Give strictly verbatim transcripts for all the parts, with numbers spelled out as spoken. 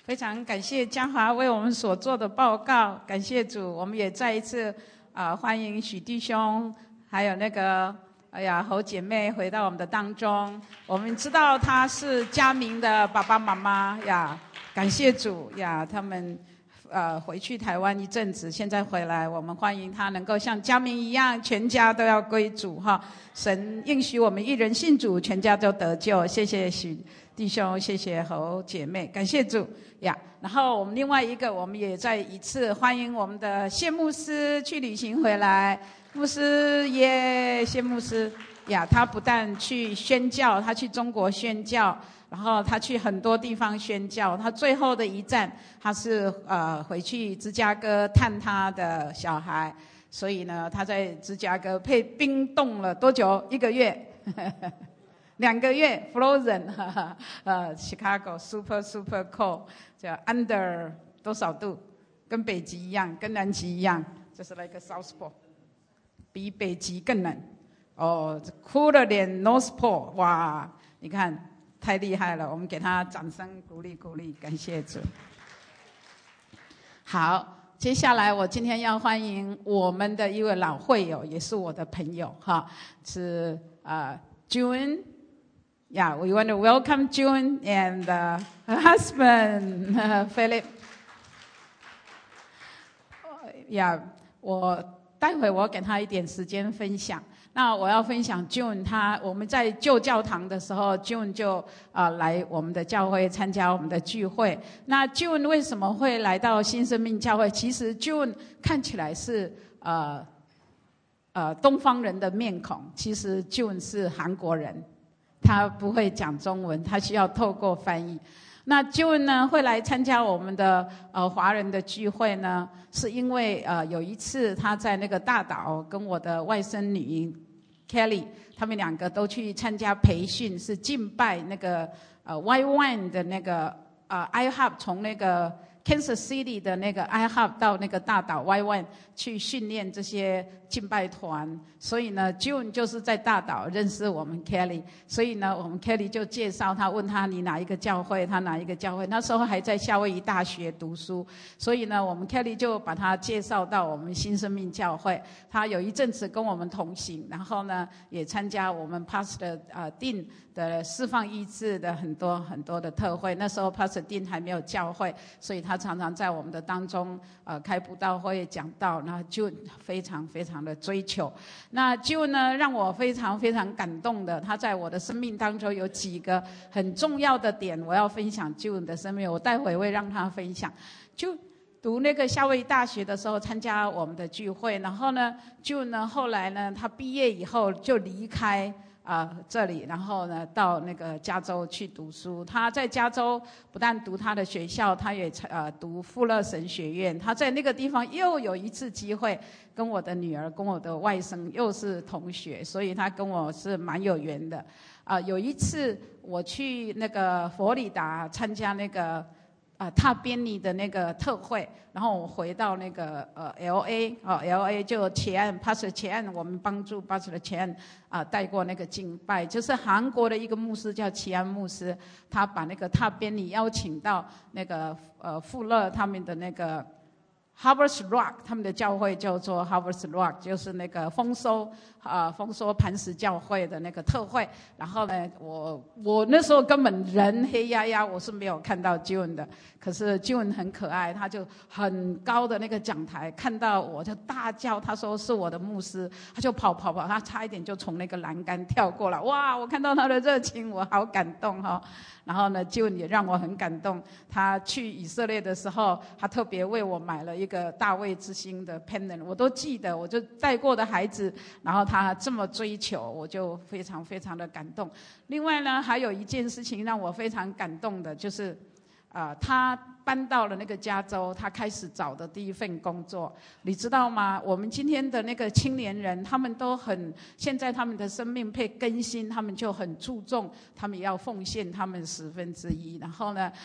非常感谢嘉华为我们所做的报告，感谢主，我们也再一次啊、呃、欢迎许弟兄，还有那个哎呀侯姐妹回到我们的当中。我们知道他是嘉明的爸爸妈妈呀，感谢主呀，他们呃回去台湾一阵子，现在回来，我们欢迎他能够像嘉明一样，全家都要归主哈。神应许我们一人信主，全家都得救。谢谢许弟兄，谢谢侯姐妹，感谢主呀。然后我们另外一个，我们也再一次欢迎我们的谢牧师去旅行回来。牧师耶，谢牧师呀，他不但去宣教，他去中国宣教，然后他去很多地方宣教。他最后的一站，他是呃回去芝加哥探他的小孩，所以呢，他在芝加哥被冰冻了多久？一个月。两个月 ，frozen， 呃 ，Chicago super super cold， 叫 under 多少度？跟北极一样，跟南极一样，就是 like a South Pole， 比北极更冷。哦 ，cooler than North Pole， 哇！你看太厉害了，我们给他掌声鼓励鼓励，感谢主。好，接下来我今天要欢迎我们的一位老会友，也是我的朋友哈，是呃 June。Yeah, we want to welcome June and uh, her husband, uh, Philip. Yeah, 我待会我给他一点时间分享。那我要分享 June， 他我们在旧教堂的时候 ，June 就啊、呃、来我们的教会参加我们的聚会。那 June 为什么会来到新生命教会？其实 June 看起来是呃呃东方人的面孔，其实 June 是韩国人。他不会讲中文，他需要透过翻译。那 June 呢会来参加我们的呃华人的聚会呢，是因为呃有一次他在那个大岛跟我的外甥女 Kelly， 他们两个都去参加培训，是敬拜那个呃 Y One 的那个呃 I Hub 从那个 Kansas City 的那个 I Hub 到那个大岛 Y One 去训练这些敬拜团，所以呢 June 就是在大岛认识我们 Kelly， 所以呢我们 Kelly 就介绍他，问他你哪一个教会，他哪一个教会，那时候还在夏威夷大学读书，所以呢我们 Kelly 就把他介绍到我们新生命教会，他有一阵子跟我们同行，然后呢也参加我们 Pastor 呃 Dean 的释放医治的很多很多的特会，那时候 Pastor Dean 还没有教会，所以他常常在我们的当中呃开布道会讲道，然后 June 非常非常的追求。那 June 呢让我非常非常感动的，他在我的生命当中有几个很重要的点，我要分享 June 的生命，我待会会让他分享。就读那个夏威夷大学的时候参加我们的聚会，然后呢 June 呢后来呢他毕业以后就离开啊、呃，这里，然后呢，到那个加州去读书。他在加州不但读他的学校，他也呃读富勒神学院。他在那个地方又有一次机会，跟我的女儿、跟我的外甥又是同学，所以他跟我是蛮有缘的。啊、呃，有一次我去那个佛罗里达参加那个啊踏边尼的那个特会，然后我回到那个呃 L A 哦 L A 就前岸 Pastor 前岸，我们帮助 Pastor 前岸啊带过那个敬拜，就是韩国的一个牧师叫齐安牧师，他把那个踏边尼邀请到那个呃富勒他们的那个 Harvest Rock， 他们的教会叫做 Harvest Rock， 就是那个丰收啊、呃、丰收磐石教会的那个特会。然后呢，我我那时候根本人黑压压，我是没有看到 June 的。可是 June 很可爱，他就很高的那个讲台看到我就大叫，他说是我的牧师，他就跑跑跑，他差一点就从那个栏杆跳过来。哇！我看到他的热情，我好感动哈、哦。然后呢 ，June 也让我很感动。他去以色列的时候，他特别为我买了一个大卫之星的 pendant， 我都记得，我就带过的孩子，然后他这么追求，我就非常非常的感动。另外呢，还有一件事情让我非常感动的，就是，呃，他搬到了那个加州，他开始找的第一份工作，你知道吗？我们今天的那个青年人，他们都很，现在他们的生命被更新，他们就很注重，他们要奉献他们十分之一，然后呢。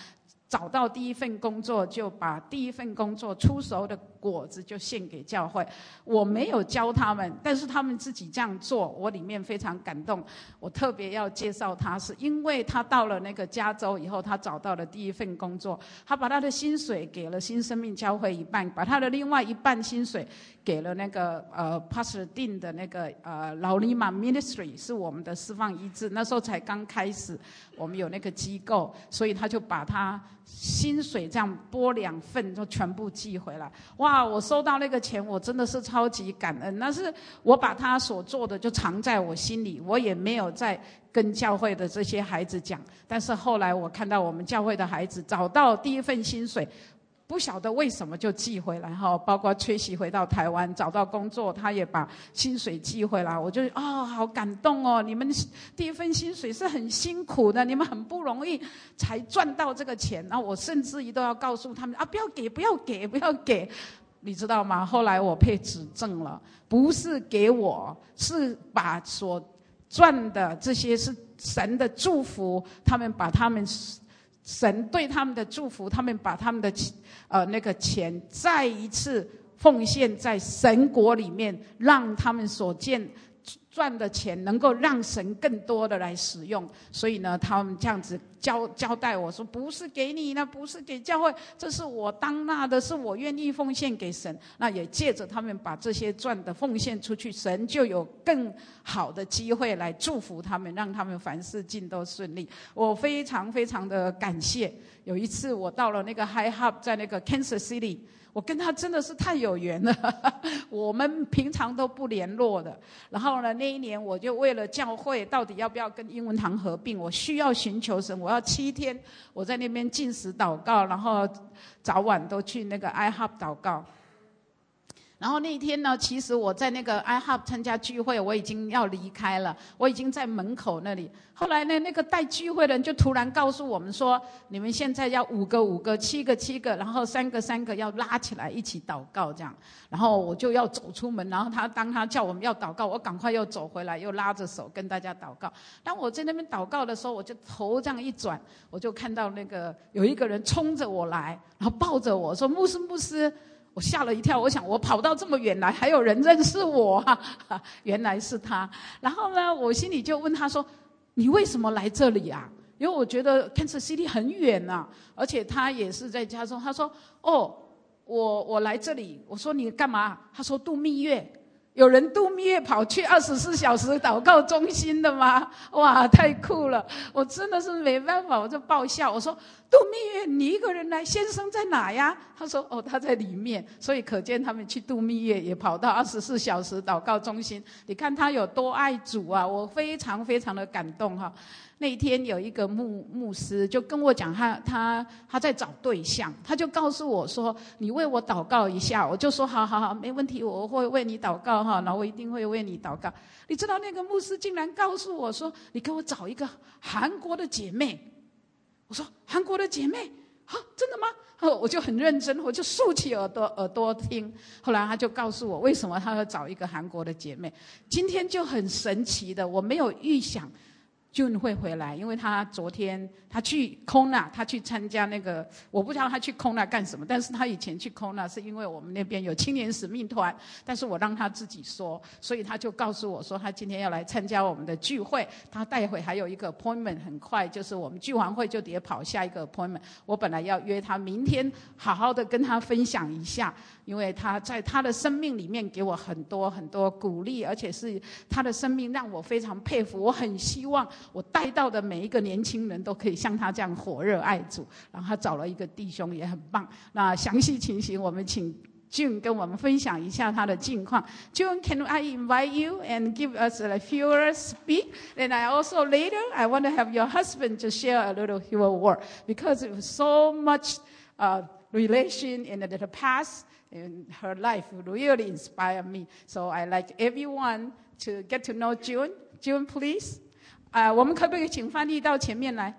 找到第一份工作，就把第一份工作出熟的果子就献给教会。我没有教他们，但是他们自己这样做，我里面非常感动。我特别要介绍他，是因为他到了那个加州以后，他找到了第一份工作，他把他的薪水给了新生命教会一半，把他的另外一半薪水给了那个呃 Pastor Dean 的那个呃老利马 Ministry， 是我们的释放医治，那时候才刚开始，我们有那个机构，所以他就把他薪水这样拨两份，就全部寄回来。哇，我收到那个钱，我真的是超级感恩。但是我把他所做的就藏在我心里，我也没有再跟教会的这些孩子讲。但是后来我看到我们教会的孩子找到第一份薪水，不晓得为什么就寄回来哈，包括崔喜回到台湾找到工作，他也把薪水寄回来，我就哦好感动哦！你们第一份薪水是很辛苦的，你们很不容易才赚到这个钱，然后我甚至于都要告诉他们啊，不要给，不要给，不要给，你知道吗？后来我被指正了，不是给我，是把所赚的这些是神的祝福，他们把他们。神对他们的祝福，他们把他们的呃那个钱再一次奉献在神国里面，让他们所见赚的钱能够让神更多的来使用。所以呢，他们这样子交交代我说，不是给你呢，不是给教会，这是我当纳的，是我愿意奉献给神。那也借着他们把这些赚的奉献出去，神就有更好的机会来祝福他们，让他们凡事尽都顺利。我非常非常的感谢。有一次我到了那个 High Hub， 在那个 Kansas City，我跟他真的是太有缘了，我们平常都不联络的。然后呢，那一年我就为了教会到底要不要跟英文堂合并，我需要寻求神，我要七天我在那边禁食祷告，然后早晚都去那个 I Hub 祷告。然后那一天呢，其实我在那个 I Hub 参加聚会，我已经要离开了，我已经在门口那里。后来呢，那个带聚会的人就突然告诉我们说，你们现在要五个五个，七个七个，然后三个三个要拉起来一起祷告这样。然后我就要走出门，然后他当他叫我们要祷告，我赶快又走回来，又拉着手跟大家祷告。当我在那边祷告的时候，我就头这样一转，我就看到那个有一个人冲着我来，然后抱着我说，牧师牧师。我吓了一跳，我想我跑到这么远来，还有人认识我啊！原来是他。然后呢，我心里就问他说：“你为什么来这里啊？”因为我觉得 Kansas City 很远啊，而且他也是在加州。他说：“哦，我我来这里。”我说：“你干嘛？”他说：“度蜜月。”有人度蜜月跑去二十四小时祷告中心的吗？哇，太酷了！我真的是没办法，我就爆笑。我说度蜜月你一个人来，先生在哪呀？他说哦，他在里面。所以可见他们去度蜜月也跑到二十四小时祷告中心。你看他有多爱主啊！我非常非常的感动哈。那一天有一个牧牧师就跟我讲，他他他在找对象，他就告诉我说：“你为我祷告一下。”我就说：“好好好，没问题，我会为你祷告哈，然后我一定会为你祷告。”你知道那个牧师竟然告诉我说：“你给我找一个韩国的姐妹。”我说：“韩国的姐妹啊，真的吗？”我就很认真，我就竖起耳朵耳朵听。后来他就告诉我为什么他要找一个韩国的姐妹。今天就很神奇的，我没有预想June 会回来，因为他昨天他去 Kona， 他去参加那个，我不知道他去 Kona 干什么，但是他以前去 Kona 是因为我们那边有青年使命团，但是我让他自己说，所以他就告诉我说他今天要来参加我们的聚会，他待会还有一个 appointment， 很快就是我们聚完会就得跑下一个 appointment。我本来要约他明天好好的跟他分享一下，因为他在他的生命里面给我很多很多鼓励，而且是他的生命让我非常佩服，我很希望我带到的每一个年轻人都可以像他这样火热爱主。然后他找了一个弟兄也很棒。那详细情形我们请 June 跟我们分享一下他的近况。June, can I invite you and give us a few words speak? And I also later I want to have your husband to share a little your word, because it was so much uh, relation in the past in her life really inspired me. So I like everyone to get to know June. June, please. 啊、uh, 我们可不可以请翻译到前面来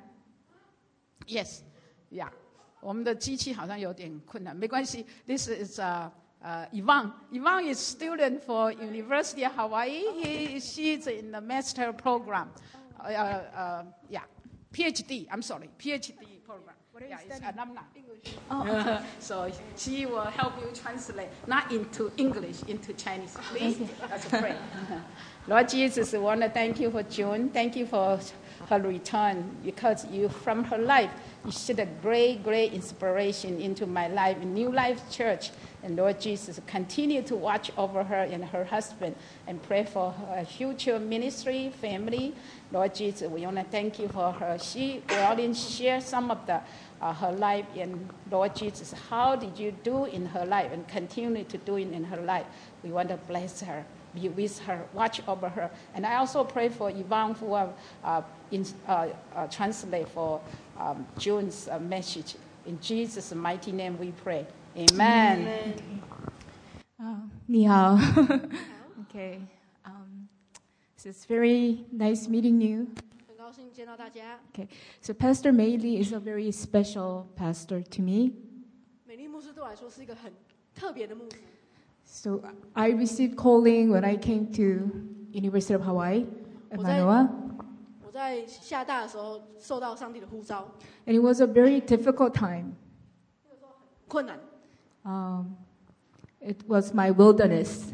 ？Yes, yeah. 我们的机器好像有点困难，没关系。This is uh, uh, Yvonne. Yvonne is student for University of Hawaii. He, she's in the master program. Uh, uh, yeah, PhD. I'm sorry, PhD program. What are you Yeah, it's studying? alumni. English. Oh, So she will help you translate, not into English, into Chinese. Please, let's pray. Lord Jesus, I want to thank you for June. Thank you for her return, because you, from her life, you shed a great, great inspiration into my life, New Life Church. And Lord Jesus, continue to watch over her and her husband and pray for her future ministry, family. Lord Jesus, we want to thank you for her. She will share some of the uh, her life. And Lord Jesus, how did you do in her life and continue to do it in her life? We want to bless her, be with her, watch over her. And I also pray for Yvonne, who will uh, in, uh, uh, translate for um, June's uh, message. In Jesus' mighty name we pray. Amen. Amen. Uh, 你好. Okay. Um, so it's very nice meeting you. 很高兴见到大家。 Okay. So Pastor Meili is a very special pastor to me. 美丽牧师对我来说是一个很特别的牧师。 So I received calling when I came to University of Hawaii at 我在 Manoa, 我在厦大的时候受到上帝的呼召， and it was a very difficult time. 困难。 Um, it was my wilderness.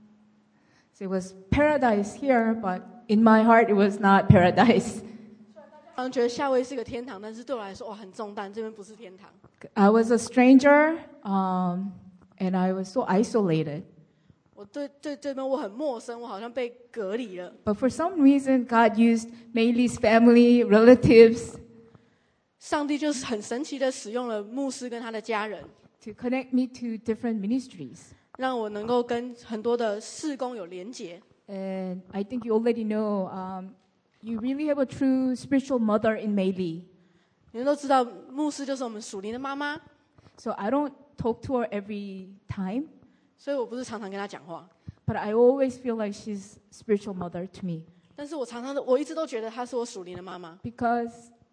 So it was paradise here, but in my heart, it was not paradise. 好像觉得夏威夷是个天堂，但是对我来说哇很重担，这边不是天堂。 I was a stranger, um, and I was so isolated. 我对对这边我很陌生，我好像被隔离了。 But for some reason, God used Meili's family, relatives, 上帝就是很神奇的使用了牧师跟他的家人， to connect me to different ministries. 让我能够跟很多的事工有连结。 And I think you already know, um, you really have a true spiritual mother in Meili. 你们都知道，牧师就是我们属灵的妈妈， So I don't talk to her every time, 所以我不是常常跟她讲话， but I always feel like she's spiritual mother to me 但是我常常的，我一直都觉得她是我属灵的妈妈， because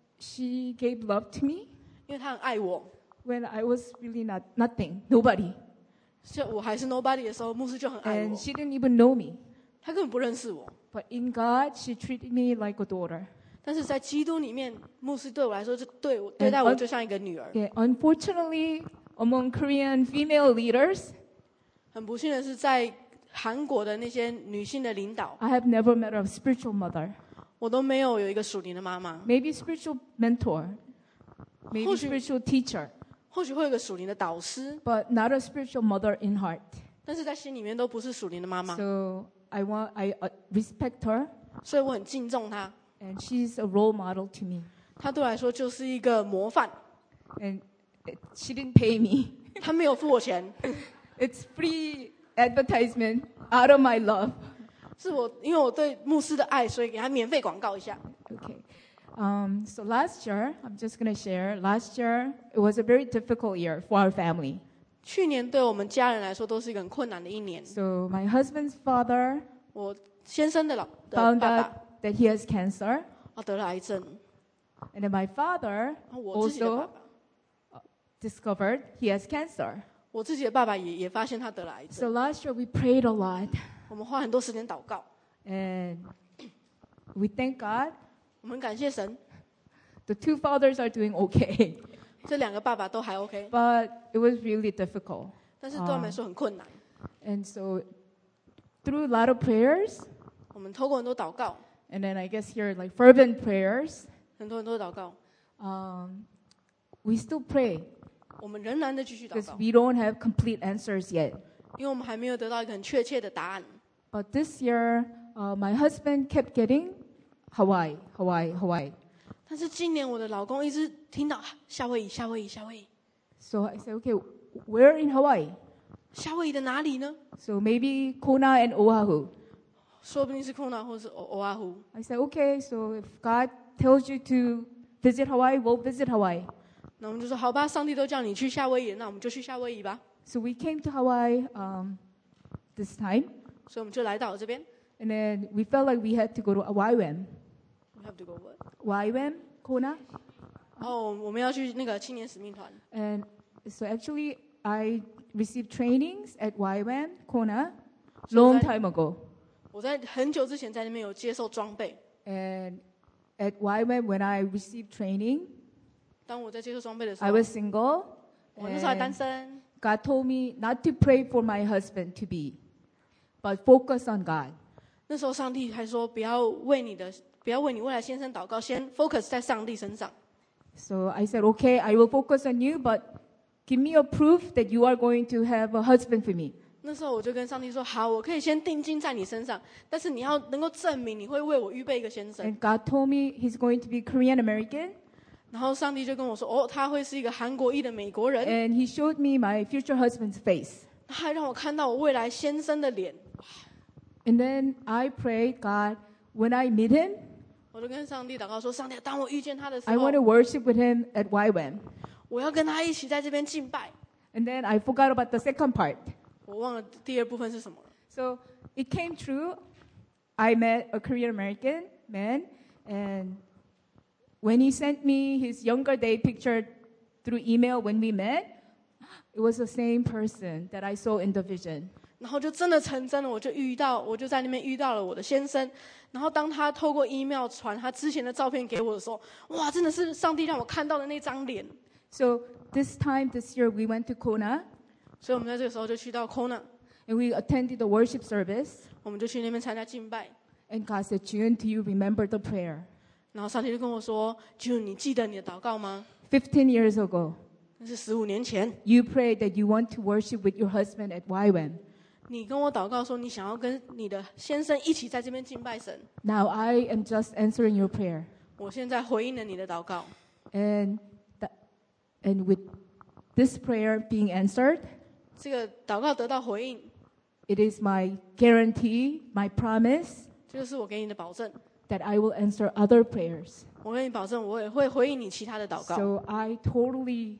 she gave love to me 因为她很爱我。 when I was really not nothing, nobody, 所以我还是 nobody 的时候，牧师就很爱 and 我， she didn't even know me. 他根本不认识我。 But in God, she treated me like a daughter. 但是在基督里面，牧师对我来说就对我对待我就像一个女儿。 Yeah, unfortunately, among Korean female leaders, 很不幸的是，在韩国的那些女性的领导， I have never met a spiritual mother. 我都没有有一个属灵的妈妈。 Maybe spiritual mentor, maybe 或许- spiritual teacher, 或许会有一个属灵的导师， but not a spiritual mother in heart. 但是在心里面都不是属灵的妈妈。 So I want, I uh, respect her, 所以我很敬重她， and she's a role model to me. 她对我来说就是一个模范。 And it, she didn't pay me. 她没有付我钱， It's free advertisement out of my love. 是我因为我对牧师的爱，所以给她免费广告一下。 Okay. Um, so last year, I'm just going to share. Last year, it was a very difficult year for our family. 去年对我们家人来说都是一个很困难的一年。 So my husband's father 我先生的老的 found 爸 out 爸 that he has cancer, 啊得了癌症， and then my father 然后我自己的爸 also 爸， discovered he has cancer. 我自己的爸爸也也发现他得了癌 So 症。 last year we prayed a lot, 我们花很多时间祷告， and we thank God. 我们感谢神， The two fathers are doing okay, 这两个爸爸都还 OK， but it was really difficult. 但是对他们来说很困难。 And so through a lot of prayers, 我们透过很多祷告， and then I guess here like fervent prayers, 很多很多祷告， um, we still pray 我们仍然的继续祷 because 告， we don't have complete answers yet. 因为我们还没有得到一个很确切的答案。 But this year, uh, my husband kept getting Hawaii, Hawaii, Hawaii. 但是今年我的老公一直听到夏威夷，夏威夷，夏威夷， So I said, okay, where in Hawaii? 夏威夷的哪里呢？ So maybe Kona and Oahu. 说不定是空纳或是欧欧阿湖。 I said, okay, so if God tells you to visit Hawaii, we'll visit Hawaii. 那我们就说好吧，上帝都叫你去夏威夷，那我们就去夏威夷吧。 So we came to Hawaii um, this time, 所以我们就来到了这边。 and then we felt like we had to go to Y W A M. We have to go work. Y W A M, Kona. 然后我们要去那个青年使命团， And so actually, I received trainings at Y W A M, Kona, long time ago. 我在很久之前在那边有接受装备。 And at Y W A M, when I received training, 当我在接受装备的时 I 候， was single. 我那时候还单 And 身。 God told me not to pray for my husband to be, but focus on God. 那时候上帝还说不要为你的，不要为你未来先生祷告，先 focus 在上帝身上。 So I said, okay, I will focus on you, but give me a proof that you are going to have a husband for me. 那时候我就跟上帝说，好，我可以先定睛在你身上，但是你要能够证明你会为我预备一个先生。 And God told me he's going to be Korean American. 然后上帝就跟我说，哦，他会是一个韩国裔的美国人。 And he showed me my future husband's face. 他还让我看到我未来先生的脸。 And then I prayed, God, when I meet him, 我就跟上帝祷告说，上帝，当我遇见他的时 I 候 want，to worship with him at Y WAM. 我要跟他一起在这边敬拜。 And then I forgot about the second part. 我忘了第二部分是什么了。 So it came true. I met a Korean American man, and when he sent me his younger day picture through email when we met, it was the same person that I saw in the vision. 然后就真的成真了，我就遇到，我就在那边遇到了我的先生。然后当他透过 email 传他之前的照片给我的时候，哇，真的是上帝让我看到的那张脸。 So this time, this year, we went to Kona, 所以我们在这个时候就去到 Kona， and we attended the worship service. 我们就去那边参加敬拜。 And God said, June, do you remember the prayer? 然后上帝就跟我说 ：“June，你记得你的祷告吗？ Fifteen years ago, 那是十五年前， you prayed that you want to worship with your husband at Y WAM. 你跟我祷告说，你想要跟你的先生一起在这边敬拜神。 Now I am just answering your prayer. 我现在回应了你的祷告， And, th- and with this prayer being answered, 这个祷告得到回应， it is my guarantee, my promise 这就是我给你的保证。 that I will answer other prayers. 我跟你保证，我也会回应你其他的祷告。 So I totally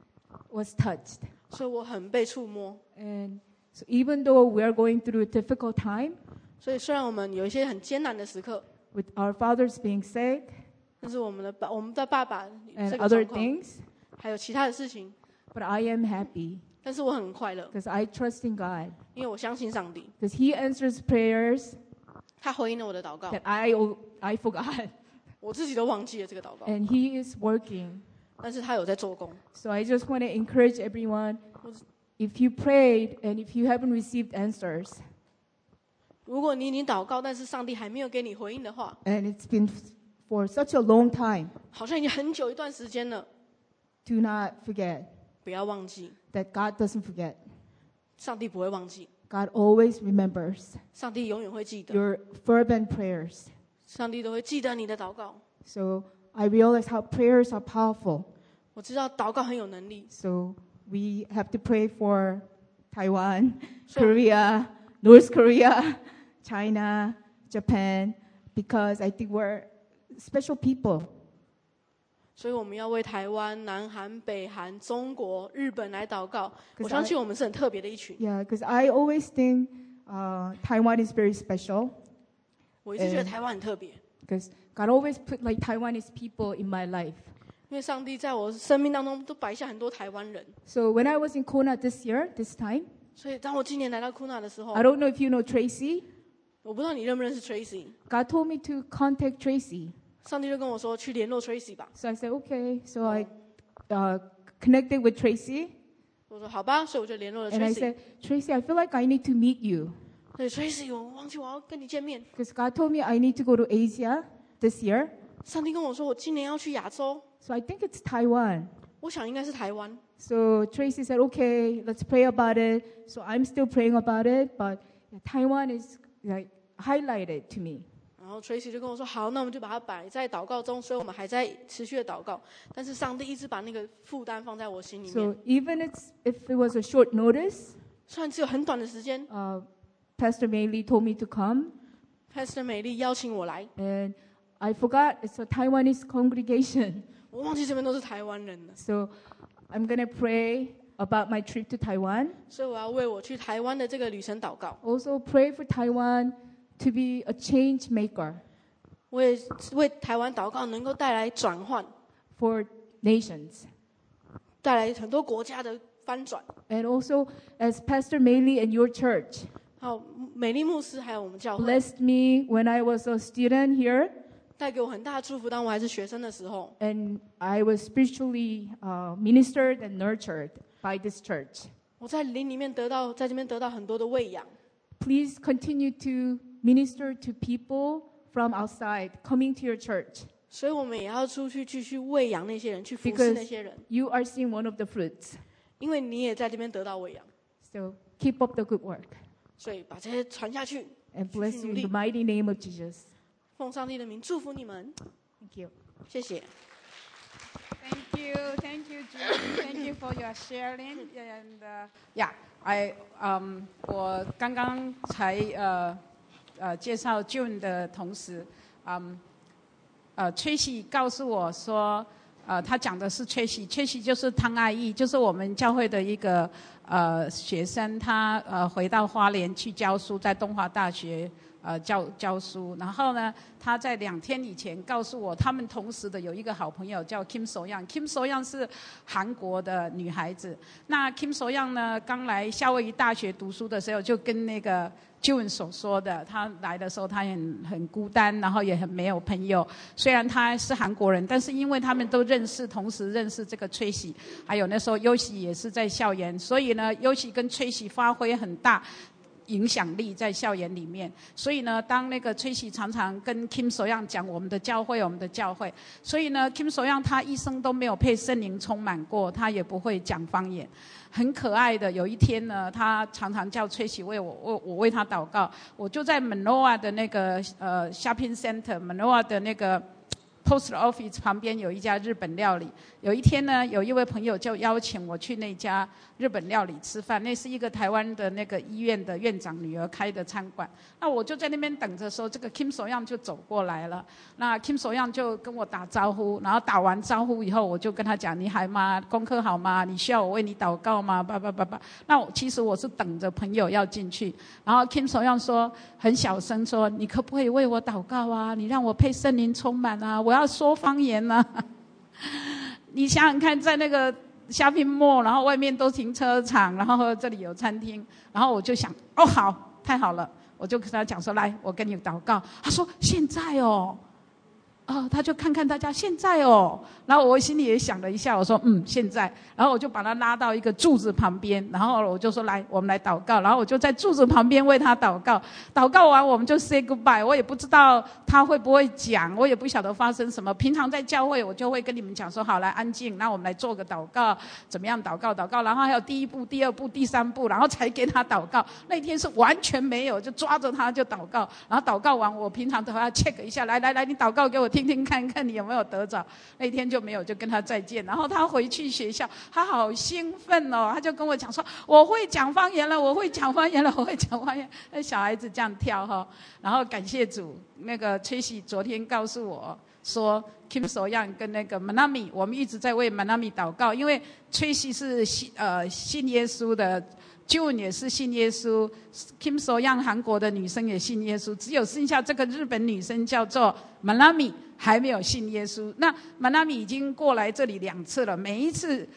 was touched. 所以我很被触摸。 And so even though we are going through a difficult time 所以虽然我们有一些很艰难的时刻， with our fathers being sick 但是我们的爸，我们的爸爸 and 这个 other 状况， things, 还有其他的事情， but I am happy 但是我很快乐， because I trust in God. 因为我相信上帝， Because He answers prayers 他回应了我的祷告， that I, I forgot. 我自己都忘记了这个祷告， And He is working. 但是他有在做工。 So I just want to encourage everyone, 我 if you prayed and if you haven't received answers, 如果你已经祷告，但是上帝还没有给你回应的话， and it's been f- for such a long time, 好像已经很久一段时间了， do not forget 不要忘记， that God doesn't forget. 上帝不会忘记， God always remembers 上帝永远会记得， your fervent prayers. 上帝都会记得你的祷告。 So I realize how prayers are powerful. 我知道祷告很有能力， So we have to pray for Taiwan, So- Korea, North Korea, China, Japan, because I think we're special people. 所以我们要为台湾、南韩、北韩、中国、日本来祷告。 'Cause 我相信我们是很特别的一群。 Yeah, because I always think uh, Taiwan is very special 我一直觉得嗯台湾很特别， because God always put like Taiwanese people in my life. 因为上帝在我生命当中都摆下很多台湾人。 So when I was in Kona this year, this time, 所以当我今年来到库纳的时候， I don't know if you know Tracy. 我不知道你认不认识 Tracy， God told me to contact Tracy. 上帝就跟我说去联络 Tracy 吧。 So I said, okay. So I uh, connected with Tracy. 我说好吧，所以我就联络了 And I Tracy。 said, Tracy, I feel like I need to meet you. 所以 Tracy，我忘记我要跟你见面。 Because God told me I need to go to Asia this year. 上帝跟我说我今年要去亚洲， So I think it's Taiwan. 我想应该是台湾。 So Tracy said, okay, let's pray about it. So I'm still praying about it, but yeah, Taiwan is like highlighted to me. 然后 Tracy 就跟我说好，那我们就把它摆在祷告中，所以我们还在持续的祷告。但是上帝一直把那个负担放在我心里面。 So even it's, if it was a short notice, 虽然只有很短的时间 uh, Pastor Maylee told me to come, ，Pastor 美丽邀请我来， and I forgot it's a Taiwanese congregation. 我忘记这边都是台湾人了， So I'm going to pray about my trip to Taiwan. 所以我要为我去台湾的这个旅程祷告。 Also pray for Taiwan to be a change maker 我也为台湾祷告，能够带来转换， for nations. 带来很多国家的翻转。 And also as Pastor Maylee and your church 好，美丽牧师还有我们教会， blessed me when I was a student here. 带给我很大的祝福。当我还是学生的时候， And I was spiritually uh, ministered and nurtured by this church. 我在灵里面得到，在这边得到很多的喂养。 Please continue to minister to people from outside coming to your church. 所以我们也要出去继续喂养那些人，去服侍那 Because 些人， you are seeing one of the fruits. 因为你也在这边得到喂养， So keep up the good work. 所以把这些传下去。 And bless you in the mighty name of Jesus. 奉上帝的名祝福你们， Thank you. 谢谢。 Thank you, thank you, June. Thank you for your sharing. And uh, yeah, I um 我刚刚才呃呃介绍 June 的同时，嗯呃 Tracy 告诉我说，呃他讲的是 Tracy，Tracy 就是汤爱义，就是我们教会的一个呃学生，他呃回到花莲去教书，在东华大学。呃，教教书，然后呢，他在两天以前告诉我，他们同时的有一个好朋友叫 Kim So Young。Kim So Young 是韩国的女孩子。那 Kim So Young 呢，刚来夏威夷大学读书的时候，就跟那个 June 所说的，他来的时候他很很孤单，然后也很没有朋友。虽然他是韩国人，但是因为他们都认识，同时认识这个 Tracy， 还有那时候优喜也是在校园，所以呢，优喜跟 Tracy 发挥很大影响力在校园里面，所以呢，当那个崔喜常常跟 Kim So Young 讲我们的教会，我们的教会，所以呢 ，Kim So Young 他一生都没有被圣灵充满过，他也不会讲方言，很可爱的。有一天呢，他常常叫崔喜为我，我我为他祷告，我就在 Manoa 的那个呃 Shopping Center，Manoa 的那个 Post Office 旁边有一家日本料理。有一天呢，有一位朋友就邀请我去那家日本料理吃饭，那是一个台湾的那个医院的院长女儿开的餐馆。那我就在那边等着的时候，这个 Kim So Young 就走过来了。那 Kim So Young 就跟我打招呼，然后打完招呼以后，我就跟他讲：“你好吗？功课好吗？你需要我为你祷告吗？”叭叭叭叭。那我其实我是等着朋友要进去，然后 Kim So Young 说很小声说：“你可不可以为我祷告啊？你让我被圣灵充满啊！我要说方言啊！”你想想看，在那个 shopping mall， 然后外面都停车场，然后这里有餐厅，然后我就想，哦，好，太好了，我就跟他讲说，来，我跟你祷告。他说现在哦，哦，他就看看大家现在哦，然后我心里也想了一下，我说嗯，现在，然后我就把他拉到一个柱子旁边，然后我就说来，我们来祷告，然后我就在柱子旁边为他祷告，祷告完我们就 say goodbye， 我也不知道他会不会讲，我也不晓得发生什么。平常在教会我就会跟你们讲说，好，来安静，那我们来做个祷告，怎么样祷告祷告，然后还有第一步、第二步、第三步，然后才给他祷告。那天是完全没有，就抓着他就祷告，然后祷告完，我平常都要 check 一下，来来来，你祷告给我听听看看你有没有得着。那天就没有，就跟他再见。然后他回去学校，他好兴奋哦，他就跟我讲说，我会讲方言了，我会讲方言了，我会讲方言。那小孩子这样跳哈，然后感谢主，那个崔喜昨天告诉我说 Kim So Young 跟那个 Manami， 我们一直在为 Manami 祷告，因为崔喜是信呃信耶稣的。June 也是信耶稣 ，Kim So Young 韩国的女生也信耶稣，只有剩下这个日本女生叫做 Manami 还没有信耶稣。那 Manami 已经过来这里两次了，每一次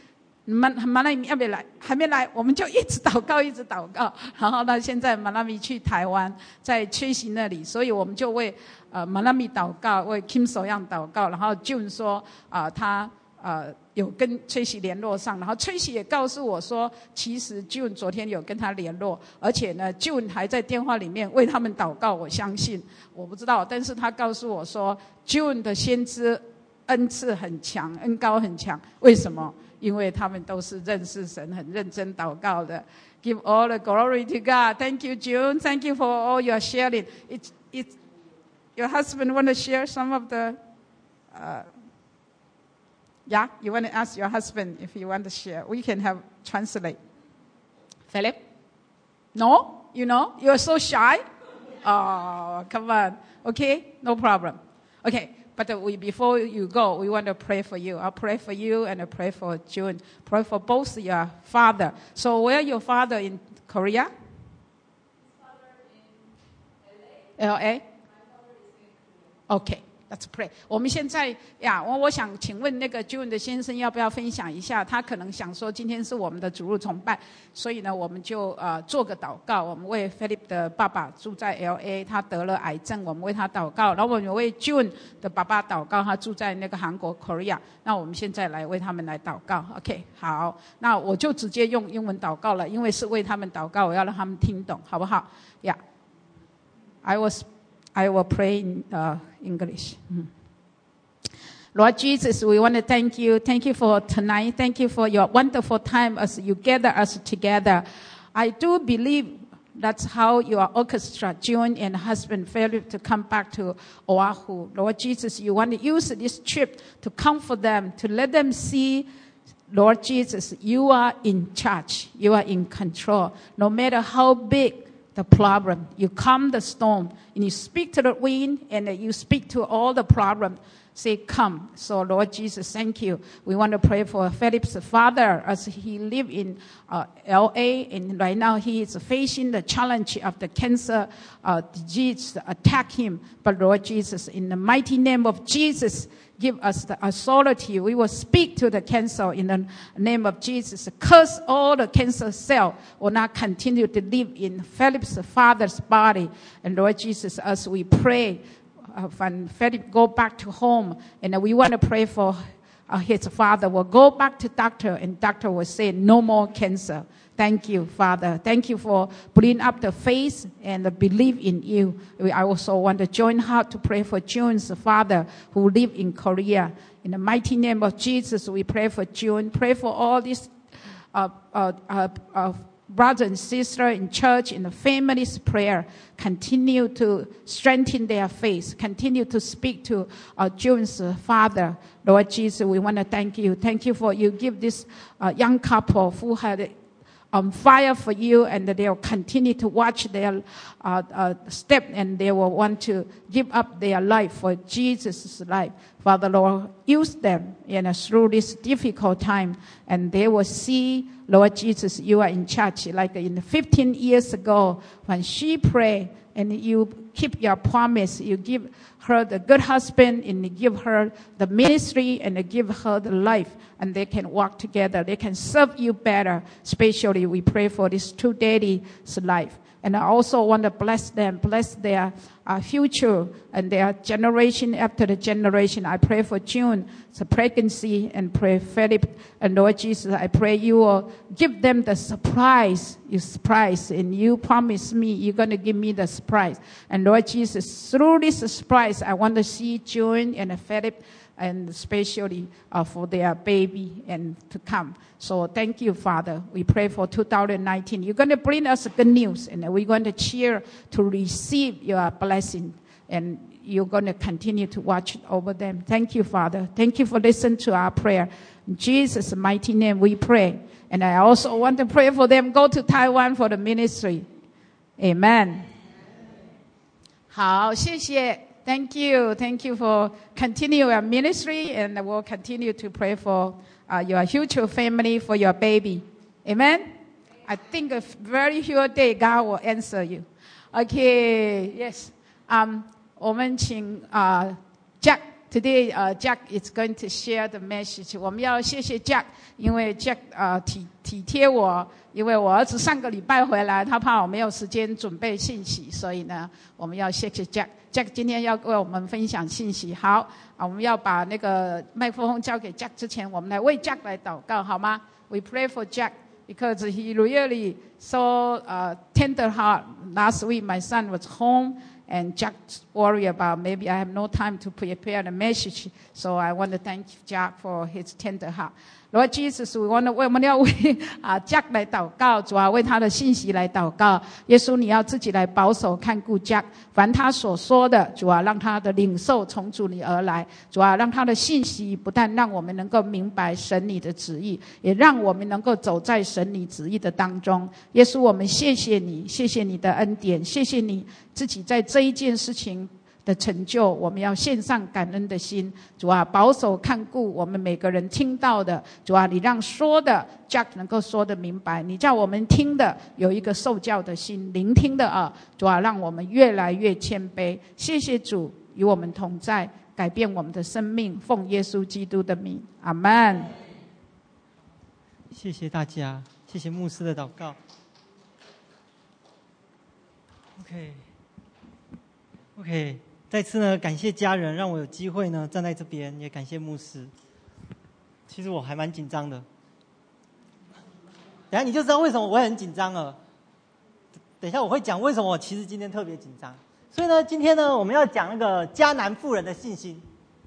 Manami 要不要来？还没来，我们就一直祷告，一直祷告。然后呢，现在 Manami 去台湾，在缺席那里，所以我们就为呃 Manami 祷告，为 Kim So Young 祷告。然后 June 说啊、呃，他。呃，有跟崔喜联络上，然后崔喜也告诉我说，其实 June 昨天有跟他联络，而且呢 ，June 还在电话里面为他们祷告。我相信，我不知道，但是他告诉我说 ，June 的先知恩赐很强，恩高很强。为什么？因为他们都是认识神、很认真祷告的。Give all the glory to God. Thank you, June. Thank you for all your sharing. It's it's your husband want to share some of the. Uh, Yeah, you want to ask your husband if you want to share. We can have translate. Philip? No? You know? You're so shy? Oh, come on. Okay? No problem. Okay, but we, before you go, we want to pray for you. I'll pray for you and I'll pray for June. Pray for both your father. So where your father in Korea? His father in L A. L A? My father is in Korea. Okay. Let's pray。我们现在呀，我我想请问那个 June 的先生要不要分享一下？他可能想说今天是我们的主日崇拜，所以呢，我们就呃做个祷告。我们为 Philip 的爸爸住在 L A， 他得了癌症，我们为他祷告。然后我们为 June 的爸爸祷告，他住在那个韩国 Korea。那我们现在来为他们来祷告。OK， 好，那我就直接用英文祷告了，因为是为他们祷告，我要让他们听懂，好不好 ？Yeah，I was I will pray in uh, English. Mm. Lord Jesus, we want to thank you. Thank you for tonight. Thank you for your wonderful time as you gather us together. I do believe that's how your orchestra, June and husband Philip, to come back to Oahu. Lord Jesus, you want to use this trip to comfort them, to let them see, Lord Jesus, you are in charge. You are in control. No matter how big the problem, you calm the storm, and you speak to the wind, and you speak to all the problem. Say, come. So, Lord Jesus, thank you. We want to pray for Philip's father as he lives in uh, L A, and right now he is facing the challenge of the cancer uh, disease attack him. But, Lord Jesus, in the mighty name of Jesus, give us the authority. We will speak to the cancer in the name of Jesus. Curse all the cancer cell will not continue to live in Philip's father's body. And, Lord Jesus, as we pray, Uh, when Philip go back to home, and uh, we want to pray for uh, his father. Will go back to doctor, and doctor will say no more cancer. Thank you, Father. Thank you for bringing up the faith and the belief in you. We, I also want to join heart to pray for June's father who live in Korea. In the mighty name of Jesus, we pray for June. Pray for all these uh, uh, uh, uh, brothers and sisters in church, in the family's prayer. Continue to strengthen their faith. Continue to speak to uh, June's uh, father. Lord Jesus, we want to thank you. Thank you for you give this uh, young couple who had on fire for you, and they'll continue to watch their uh, uh, step, and they will want to give up their life for Jesus' life. Father, Lord, use them you know, through this difficult time, and they will see, Lord Jesus, you are in charge. Like in fifteen years ago, when she prayed, and you keep your promise, you give her the good husband, and you give her the ministry, and you give her the life, and they can walk together. They can serve you better. Especially, we pray for this two daddy's life. And I also want to bless them, bless their uh, future and their generation after the generation. I pray for June, the pregnancy, and pray Philip. And Lord Jesus, I pray you will give them the surprise, you surprise. And you promise me you're going to give me the surprise. And Lord Jesus, through this surprise, I want to see June and Philip, and especially uh, for their baby and to come. So thank you, Father. We pray for two thousand nineteen. You're going to bring us good news, and we're going to cheer to receive your blessing, and you're going to continue to watch over them. Thank you, Father. Thank you for listening to our prayer. In Jesus' mighty name we pray. And I also want to pray for them. Go to Taiwan for the ministry. Amen. 好，谢谢。Thank you. Thank you for continue your ministry, and we'll continue to pray for uh, your future family, for your baby. Amen? I think a very sure day God will answer you. Okay, yes. Um, 我们请 uh, Jack. Today, uh, Jack is going to share the message. 我们要谢谢 Jack, 因为 Jack 呃体体贴我，因为我儿子上个礼拜回来，他怕我没有时间准备信息，所以呢，我们要谢谢 Jack。Jack 今天要为我们分享信息。好啊，我们要把那个麦克风交给 Jack 之前，我们来为 Jack 来祷告，好吗 ？We pray for Jack because he really so uh, tender heart. Last week, my son was home. And Jack worried about maybe I have no time to prepare the message. So I want to thank Jack for his tender heart. Lord Jesus, we want to 我们要为啊 Jack 来祷告，主啊为他的信息来祷告。耶稣，你要自己来保守看顾 Jack， 凡他所说的，主啊让他的领受从主你而来。主啊让他的信息不但让我们能够明白神你的旨意，也让我们能够走在神你旨意的当中。耶稣，我们谢谢你，谢谢你的恩典，谢谢你自己在这一件事情的成就，我们要献上感恩的心。主啊，保守看顾我们每个人听到的。主啊，你让说的 Jack 能够说得明白，你叫我们听的有一个受教的心，聆听的耳。主啊，让我们越来越谦卑。谢谢主与我们同在， 改变我们的生命。奉耶稣基督的名，阿们。 谢谢大家，谢谢牧师的祷告。OK，OK，、okay. okay. 再次呢，感谢家人让我有机会呢站在这边，也感谢牧师。其实我还蛮紧张的，等一下你就知道为什么我会很紧张了。等一下我会讲为什么我其实今天特别紧张。所以呢，今天呢我们要讲那个迦南妇人的信心。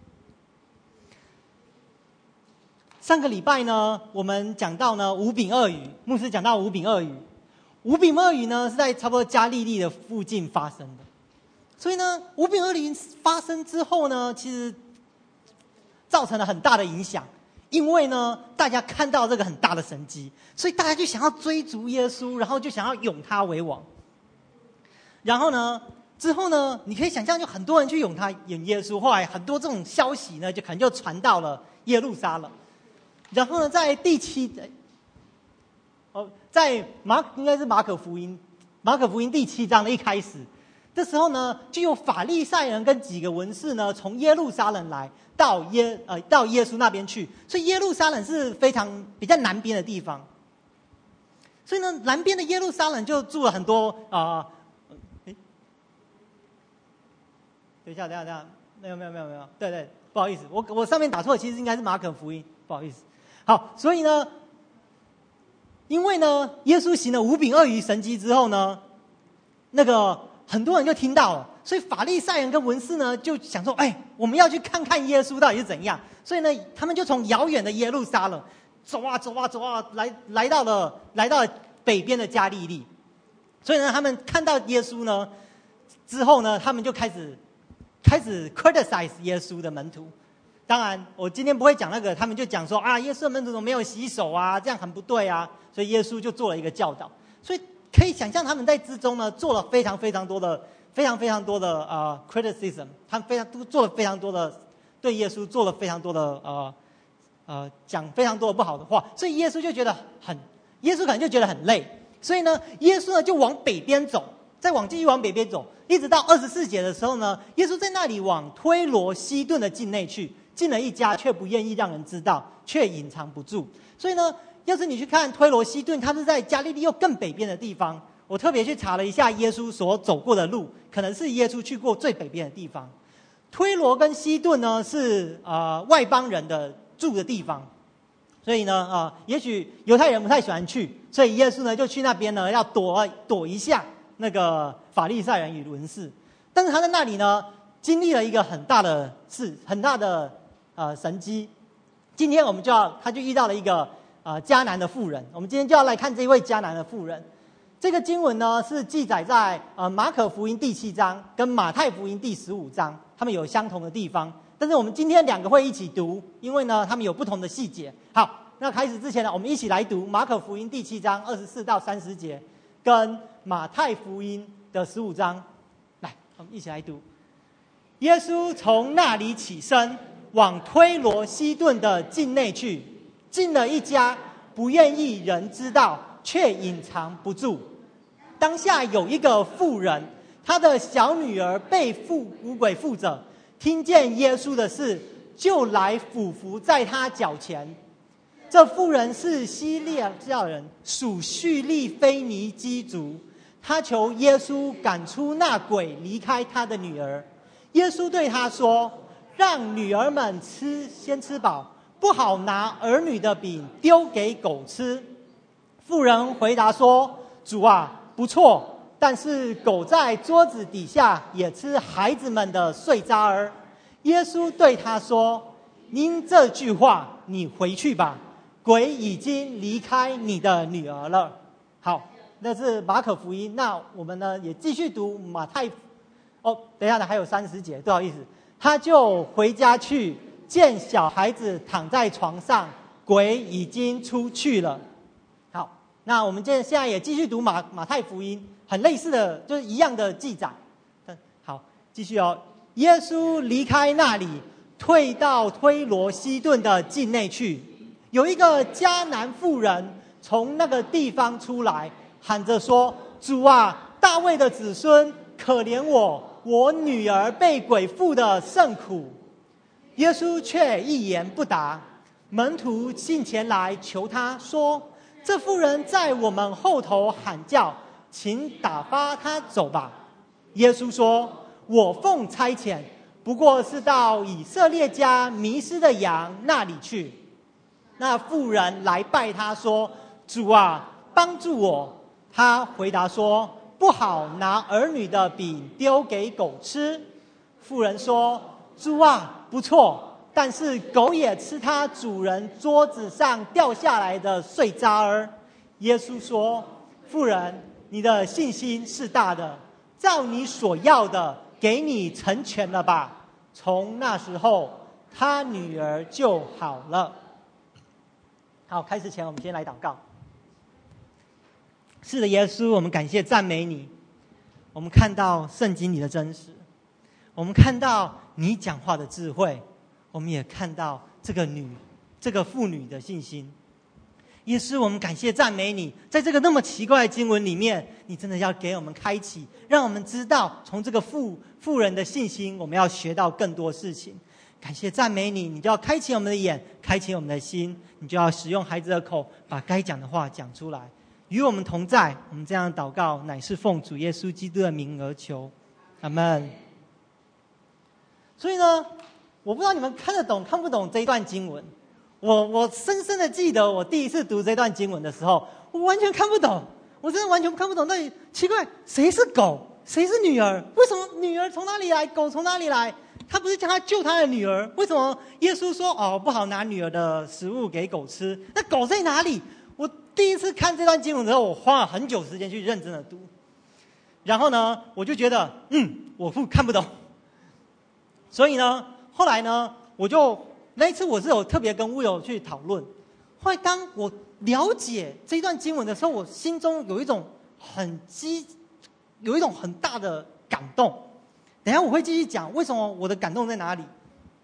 上个礼拜呢，我们讲到呢五饼二鱼，牧师讲到五饼二鱼，五饼二鱼呢是在差不多加利利的附近发生的。所以呢，五饼二鱼发生之后呢，其实造成了很大的影响，因为呢，大家看到这个很大的神迹，所以大家就想要追逐耶稣，然后就想要拥他为王。然后呢，之后呢，你可以想象，就很多人去拥他、拥耶稣，后来很多这种消息呢，就可能就传到了耶路撒冷。然后呢，在第七，哦，在马应该是马可福音，马可福音第七章的一开始。这时候呢，就有法利赛人跟几个文士呢，从耶路撒冷来到耶呃到耶稣那边去。所以耶路撒冷是非常比较南边的地方。所以呢，南边的耶路撒冷就住了很多啊。哎、呃，等一下，等一下，等一下，没有，没有，没有，没有，对对，不好意思，我我上面打错，其实应该是马可福音，不好意思。好，所以呢，因为呢，耶稣行了五饼二鱼神迹之后呢，那个。很多人就听到了，所以法利赛人跟文士呢就想说：“哎，我们要去看看耶稣到底是怎样。”所以呢，他们就从遥远的耶路撒冷走啊走啊走啊，来来到了来到了北边的加利利。所以呢，他们看到耶稣呢之后呢，他们就开始开始 criticize 耶稣的门徒。当然，我今天不会讲那个，他们就讲说啊，耶稣的门徒怎么没有洗手啊，这样很不对啊。所以耶稣就做了一个教导。所以。可以想象他们在之中呢做了非常非常多的非常非常多的呃 criticism， 他们非常都做了非常多的对耶稣做了非常多的呃呃讲非常多的不好的话，所以耶稣就觉得很耶稣可能就觉得很累，所以呢耶稣呢就往北边走，再往继续往北边走，一直到二十四节的时候呢，耶稣在那里往推罗西顿的境内去，进了一家却不愿意让人知道，却隐藏不住，所以呢。要是你去看推罗西顿，它是在加利利又更北边的地方。我特别去查了一下耶稣所走过的路，可能是耶稣去过最北边的地方。推罗跟西顿呢是呃外邦人的住的地方，所以呢啊、呃，也许犹太人不太喜欢去，所以耶稣呢就去那边呢要躲躲一下那个法利赛人与文士。但是他在那里呢经历了一个很大的事，很大的呃神迹。今天我们就要他就遇到了一个。呃，迦南的妇人，我们今天就要来看这一位迦南的妇人。这个经文呢是记载在呃马可福音第七章跟马太福音第十五章，他们有相同的地方，但是我们今天两个会一起读，因为呢他们有不同的细节。好，那开始之前呢，我们一起来读马可福音第七章二十四到三十节，跟马太福音的十五章。来，我们一起来读。耶稣从那里起身，往推罗西顿的境内去。进了一家，不愿意人知道，却隐藏不住。当下有一个妇人，她的小女儿被附污鬼附着，听见耶稣的事，就来俯伏在他脚前。这妇人是希利亚人，属叙利菲尼基族。她求耶稣赶出那鬼，离开她的女儿。耶稣对她说：“让女儿们吃，先吃饱。”不好拿儿女的饼丢给狗吃。妇人回答说：“主啊，不错，但是狗在桌子底下也吃孩子们的碎渣儿。”耶稣对他说：“因这句话，你回去吧，鬼已经离开你的女儿了。”好，那是马可福音。那我们呢也继续读马太。哦，等一下呢，还有三十节，不好意思。他就回家去。见小孩子躺在床上，鬼已经出去了。好，那我们现在也继续读马马太福音，很类似的，就是一样的记载。好，继续哦。耶稣离开那里，退到推罗西顿的境内去。有一个迦南妇人从那个地方出来，喊着说：“主啊，大卫的子孙，可怜我，我女儿被鬼附的甚苦。” 耶稣却一言不答。门徒进前来求他说：这妇人在我们后头喊叫，请打发她走吧。耶稣说：我奉差遣，不过是到以色列家迷失的羊那里去。那妇人来拜他说：主啊，帮助我。他回答说：不好拿儿女的饼丢给狗吃。妇人说：主啊，不错，但是狗也吃它主人桌子上掉下来的碎渣儿。耶稣说：妇人，你的信心是大的，照你所要的给你成全了吧。从那时候，他女儿就好了。好，开始前我们先来祷告。是的，耶稣，我们感谢赞美你。我们看到圣经里的真实，我们看到你讲话的智慧，我们也看到这个女这个妇女的信心。耶稣，我们感谢赞美你，在这个那么奇怪的经文里面，你真的要给我们开启，让我们知道从这个妇妇人的信心，我们要学到更多事情。感谢赞美你，你就要开启我们的眼，开启我们的心，你就要使用孩子的口，把该讲的话讲出来。与我们同在，我们这样祷告乃是奉主耶稣基督的名而求，阿们。所以呢，我不知道你们看得懂看不懂这一段经文。我我深深的记得，我第一次读这段经文的时候，我完全看不懂，我真的完全看不懂。到底奇怪，谁是狗，谁是女儿？为什么女儿从哪里来，狗从哪里来？他不是叫他救他的女儿，为什么耶稣说哦不好拿女儿的食物给狗吃？那狗在哪里？我第一次看这段经文之后，我花了很久时间去认真的读，然后呢，我就觉得嗯，我不看不懂。所以呢，后来呢，我就那一次我是有特别跟乌友去讨论。后来当我了解这一段经文的时候，我心中有一种很激，有一种很大的感动。等一下我会继续讲为什么我的感动在哪里。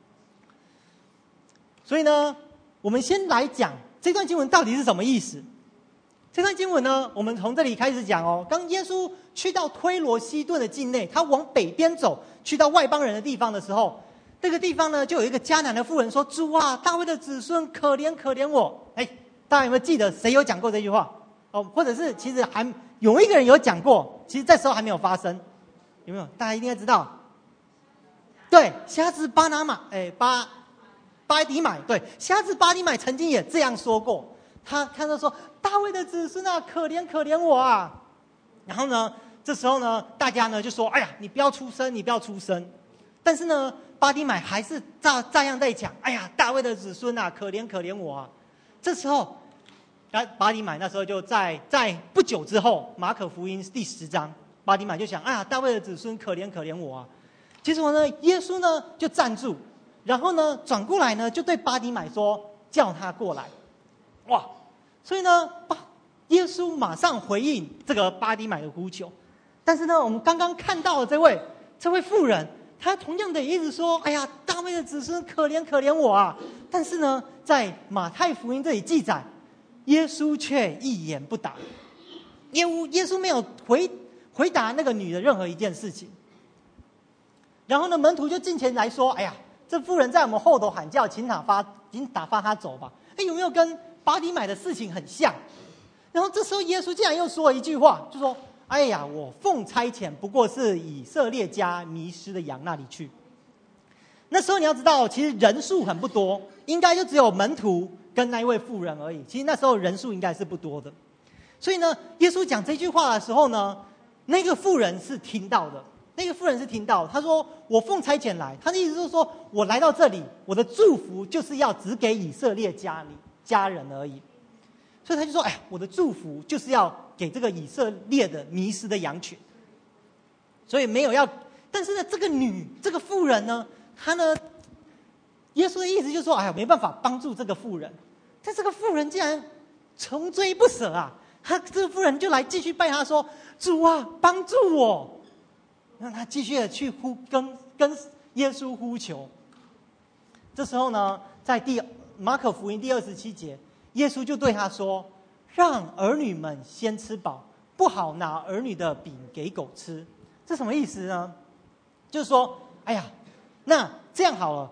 所以呢，我们先来讲这段经文到底是什么意思。这段经文呢，我们从这里开始讲哦。当耶稣去到推罗西顿的境内，他往北边走，去到外邦人的地方的时候，这个地方呢，就有一个迦南的妇人说：主啊，大卫的子孙，可怜可怜我。哎，大家有没有记得谁有讲过这句话？哦，或者是其实还有一个人有讲过，其实这时候还没有发生。有没有？大家一定要知道。对，瞎子巴拿马，哎，巴巴迪买，对，瞎子巴迪买曾经也这样说过。他看到说：大卫的子孙啊，可怜可怜我啊。然后呢，这时候呢，大家呢就说：哎呀，你不要出声，你不要出声。但是呢，巴迪买还是照照样在讲：哎呀，大卫的子孙啊，可怜可怜我啊。这时候，巴迪买那时候就在在不久之后，马可福音第十章，巴迪买就想：哎呀，大卫的子孙可怜可怜我啊。结果呢，耶稣呢就站住，然后呢转过来呢就对巴迪买说：叫他过来。哇！所以呢，耶稣马上回应这个巴迪买的呼求。但是呢，我们刚刚看到的这位这位妇人，她同样的也一直说：哎呀，大卫的子孙可怜可怜我啊。但是呢，在马太福音这里记载，耶稣却一言不答。耶稣耶稣没有回回答那个女的任何一件事情。然后呢，门徒就进前来说：哎呀，这妇人在我们后头喊叫，请打发请打发她走吧。哎，有没有跟巴迪买的事情很像？然后这时候耶稣竟然又说了一句话，就说：哎呀，我奉差遣，不过是以色列家迷失的羊那里去。那时候你要知道，其实人数很不多，应该就只有门徒跟那一位妇人而已。其实那时候人数应该是不多的。所以呢，耶稣讲这句话的时候呢，那个妇人是听到的。那个妇人是听到，他说：我奉差遣来。他的意思就是说，我来到这里，我的祝福就是要只给以色列家里家人而已。所以他就说：哎，我的祝福就是要给这个以色列的迷失的羊群。所以没有要，但是呢，这个女这个妇人呢，她呢，耶稣的意思就是说：哎呀，没办法帮助这个妇人。但这个妇人竟然穷追不舍啊！他这个妇人就来继续拜他说：主啊，帮助我。让他继续的去呼跟跟耶稣呼求。这时候呢，在第马可福音第二十七节，耶稣就对他说：让儿女们先吃饱，不好拿儿女的饼给狗吃。这什么意思呢？就是说，哎呀，那这样好了，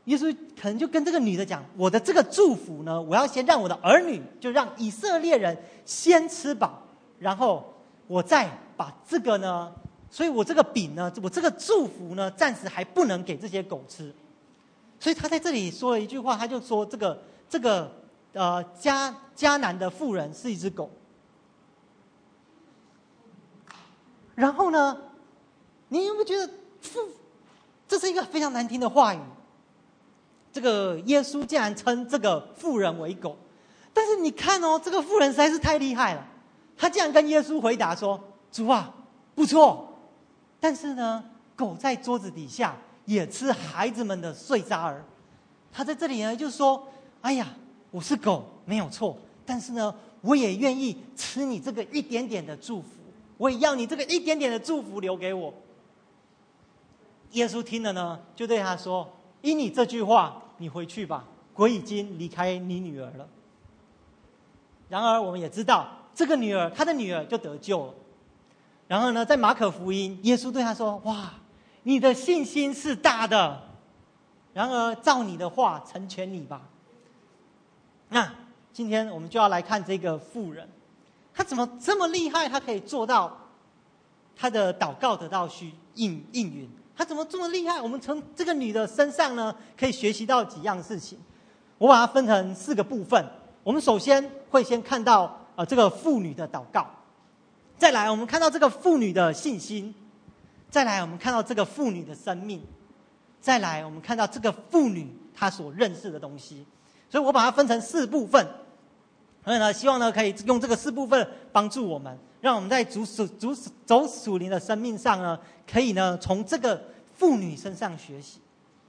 耶稣可能就跟这个女的讲，我的这个祝福呢，我要先让我的儿女，就让以色列人先吃饱，然后我再把这个呢，所以我这个饼呢，我这个祝福呢，暂时还不能给这些狗吃。所以他在这里说了一句话，他就说这个这个呃迦迦南的妇人是一只狗。然后呢，你有没有觉得妇这是一个非常难听的话语？这个耶稣竟然称这个妇人为狗，但是你看哦，这个妇人实在是太厉害了，他竟然跟耶稣回答说：“主啊，不错，但是呢，狗在桌子底下也吃孩子们的碎渣儿。”他在这里呢就说：“哎呀，我是狗没有错，但是呢，我也愿意吃你这个一点点的祝福，我也要你这个一点点的祝福留给我。”耶稣听了呢，就对他说：“因你这句话，你回去吧，鬼已经离开你女儿了。”然而我们也知道，这个女儿，她的女儿就得救了。然后呢，在马可福音，耶稣对他说：“哇，你的信心是大的，然而照你的话成全你吧。”那今天我们就要来看这个妇人，她怎么这么厉害？她可以做到她的祷告得到需应应允。她怎么这么厉害？我们从这个女的身上呢，可以学习到几样事情。我把它分成四个部分。我们首先会先看到呃这个妇女的祷告，再来我们看到这个妇女的信心，再来我们看到这个妇女的生命，再来我们看到这个妇女她所认识的东西。所以我把它分成四部分，所以呢，希望呢可以用这个四部分帮助我们，让我们在主属主走属灵的生命上呢，可以呢从这个妇女身上学习。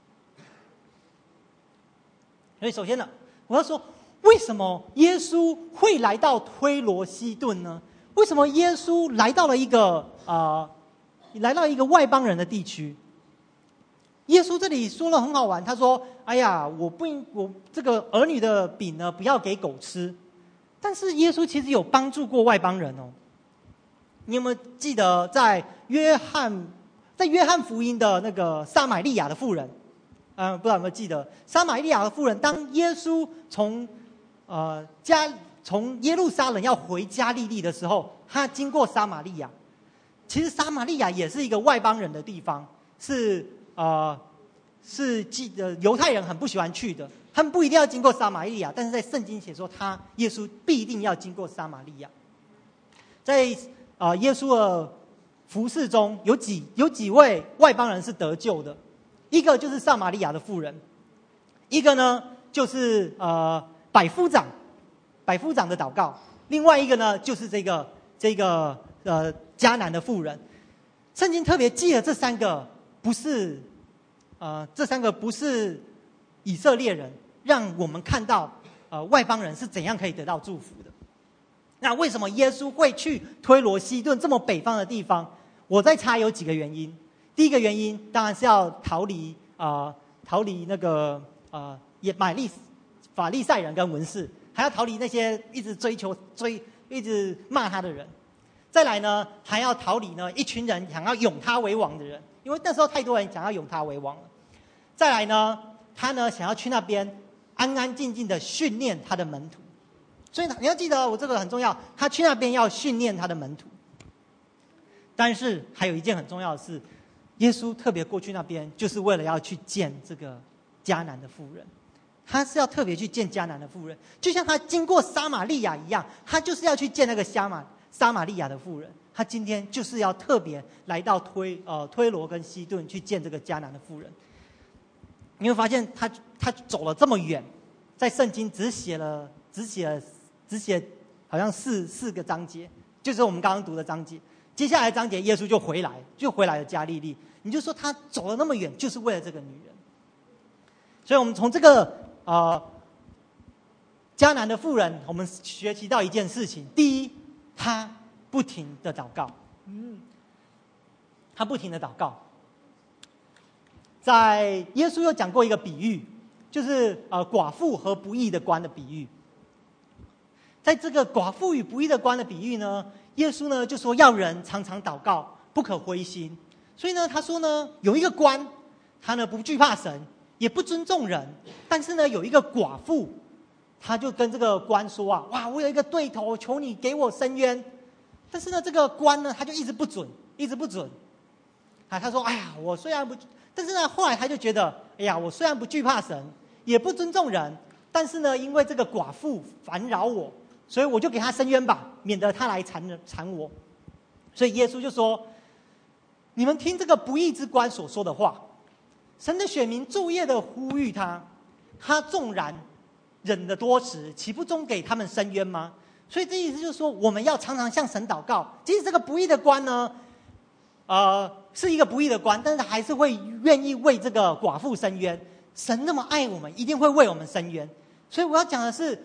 所以首先呢，我要说，为什么耶稣会来到推罗西顿呢？为什么耶稣来到了一个呃，来到一个外邦人的地区？耶稣这里说了很好玩，他说：“哎呀，我不应我这个儿女的饼呢，不要给狗吃。”但是耶稣其实有帮助过外邦人哦。你有没有记得在约翰在约翰福音的那个撒玛利亚的妇人？嗯、呃，不知道有没有记得撒玛利亚的妇人？当耶稣从呃加从耶路撒冷要回加利利的时候，他经过撒玛利亚。其实撒玛利亚也是一个外邦人的地方，是呃是记得犹太人很不喜欢去的。他们不一定要经过撒玛利亚，但是在圣经写说，他耶稣必定要经过撒玛利亚。在啊、呃、耶稣的服事中，有几有几位外邦人是得救的，一个就是撒玛利亚的妇人，一个呢就是呃百夫长，百夫长的祷告，另外一个呢就是这个这个呃迦南的妇人。圣经特别记了这三个不是呃这三个不是以色列人，让我们看到呃外邦人是怎样可以得到祝福的。那为什么耶稣会去推罗西顿这么北方的地方？我在猜有几个原因。第一个原因当然是要逃离啊、呃、逃离那个呃也买利法利赛人跟文士，还要逃离那些一直追求追一直骂他的人。再来呢，还要逃离呢一群人想要拥他为王的人，因为那时候太多人想要拥他为王了。再来呢，他呢想要去那边安安静静的训练他的门徒。所以你要记得，我这个很重要，他去那边要训练他的门徒。但是还有一件很重要的事，耶稣特别过去那边，就是为了要去见这个迦南的妇人。他是要特别去见迦南的妇人，就像他经过撒玛利亚一样，他就是要去见那个撒玛撒玛利亚的妇人。他今天就是要特别来到推呃推罗跟西顿去见这个迦南的妇人。你会发现他他走了这么远，在圣经只写了只写了只写好像四四个章节，就是我们刚刚读的章节。接下来章节耶稣就回来，就回来了加利利。你就说他走了那么远，就是为了这个女人。所以我们从这个呃迦南的妇人，我们学习到一件事情：第一，她不停的祷告，嗯，她不停的祷告。在耶稣又讲过一个比喻，就是呃寡妇和不义的官的比喻。在这个寡妇与不义的官的比喻呢，耶稣呢就说要人常常祷告，不可灰心。所以呢，他说呢，有一个官，他呢不惧怕神， 也不尊重人。但是呢，有一个寡妇，他就跟这个官说啊，哇，我有一个对头，求你给我伸冤。但是呢，这个官呢，他就一直不准，一直不准。啊，他说，哎呀，我虽然不，但是呢，后来他就觉得，哎呀，我虽然不惧怕神，也不尊重人，但是呢，因为这个寡妇烦扰我，所以我就给他伸冤吧，免得他来缠缠我。所以耶稣就说，你们听这个不义之官所说的话，神的选民昼夜的呼吁他，他纵然忍得多时，岂不终给他们伸冤吗？所以这意思就是说，我们要常常向神祷告。即使这个不义的官呢，呃，是一个不义的官，但是他还是会愿意为这个寡妇伸冤。神那么爱我们，一定会为我们伸冤。所以我要讲的是，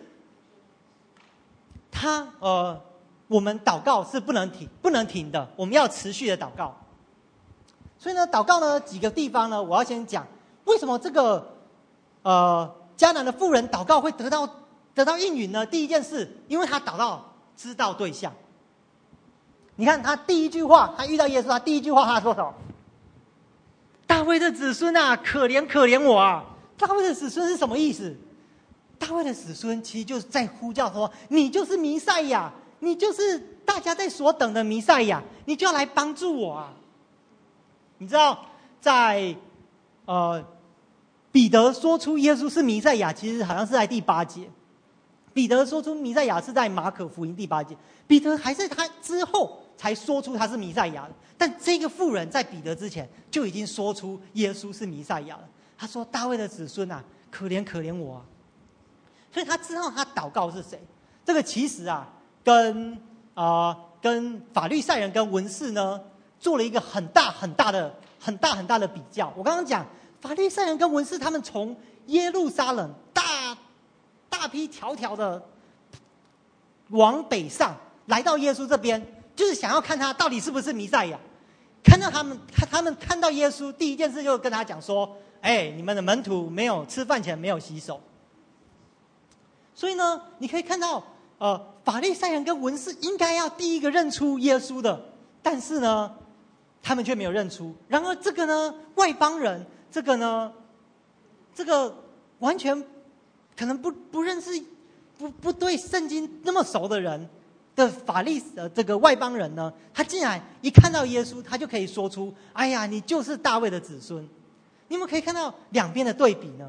他呃，我们祷告是不能停、不能停的，我们要持续的祷告。所以呢，祷告呢几个地方呢，我要先讲为什么这个呃迦南的妇人祷告会得到得到应允呢？第一件事，因为他祷告知道对象。你看他第一句话，他遇到耶稣，他第一句话他说什么？大卫的子孙啊，可怜可怜我啊！大卫的子孙是什么意思？大卫的子孙其实就是在呼叫说，你就是弥赛亚，你就是大家在所等的弥赛亚，你就要来帮助我啊！你知道，在呃彼得说出耶稣是弥赛亚，其实好像是在第八节。彼得说出弥赛亚是在马可福音第八节，彼得还是他之后才说出他是弥赛亚的。但这个妇人在彼得之前就已经说出耶稣是弥赛亚了。他说：“大卫的子孙啊，可怜可怜我啊！”所以他知道他祷告是谁。这个其实啊，跟啊、呃、跟法律赛人跟文士呢做了一个很大很大的很大很大的比较。我刚刚讲法律赛人跟文士，他们从耶路撒冷大大批条条的往北上来到耶稣这边，就是想要看他到底是不是弥赛亚。看到他们，他们看到耶稣，第一件事就跟他讲说：“哎，你们的门徒没有吃饭前没有洗手。”所以呢，你可以看到，呃，法利赛人跟文士应该要第一个认出耶稣的，但是呢，他们却没有认出。然而这个呢，外邦人，这个呢，这个完全可能不不认识、不不对圣经那么熟的人的法利呃这个外邦人呢，他竟然一看到耶稣，他就可以说出：“哎呀，你就是大卫的子孙。”你们可以看到两边的对比呢。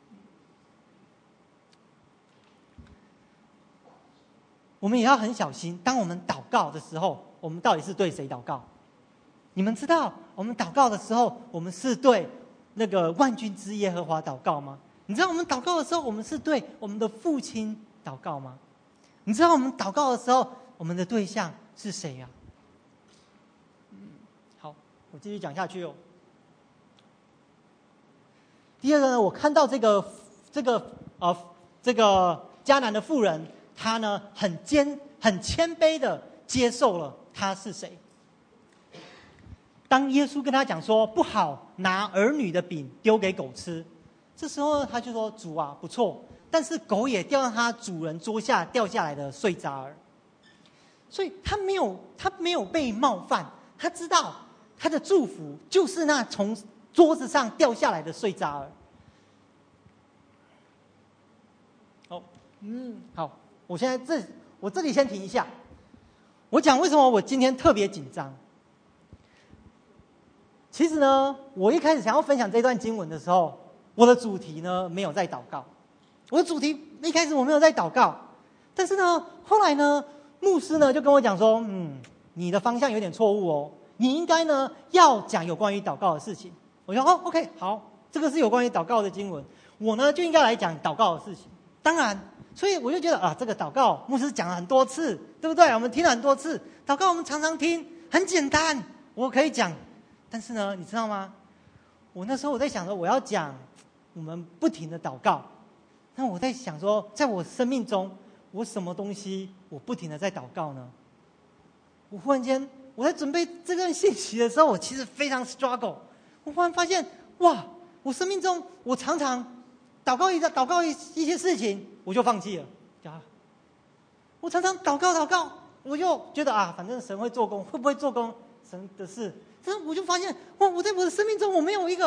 我们也要很小心，当我们祷告的时候，我们到底是对谁祷告？你们知道，我们祷告的时候，我们是对那个万军之耶和华祷告吗？你知道，我们祷告的时候，我们是对我们的父亲祷告吗？你知道，我们祷告的时候，我们的对象是谁啊？嗯，好，我继续讲下去哦。第二个呢，我看到这个这个呃这个迦南的妇人，她呢很坚很谦卑的接受了她是谁。当耶稣跟他讲说不好拿儿女的饼丢给狗吃，这时候他就说：“主啊，不错，但是狗也掉到他主人桌下掉下来的碎渣儿。”所以他没有他没有被冒犯，他知道他的祝福就是那从桌子上掉下来的碎渣儿。哦，嗯，好，我现在这我这里先停一下。我讲为什么我今天特别紧张。其实呢，我一开始想要分享这段经文的时候，我的主题呢没有在祷告。我的主题一开始我没有在祷告，但是呢，后来呢，牧师呢就跟我讲说：“嗯，你的方向有点错误哦，你应该呢要讲有关于祷告的事情。”我说：“哦 ，OK， 好，这个是有关于祷告的经文，我呢就应该来讲祷告的事情。”当然，所以我就觉得啊，这个祷告牧师讲了很多次，对不对？我们听了很多次，祷告我们常常听，很简单，我可以讲。但是呢，你知道吗？我那时候我在想说，我要讲我们不停的祷告。那我在想说，在我生命中，我什么东西我不停的在祷告呢？我忽然间，我在准备这段信息的时候，我其实非常 struggle。我忽然发现，哇，我生命中我常常祷告一下，祷告一一些事情，我就放弃了。啊，我常常祷告祷告，我就觉得啊，反正神会做工，会不会做工，神的事。但是我就发现，哇！我在我的生命中，我没有一个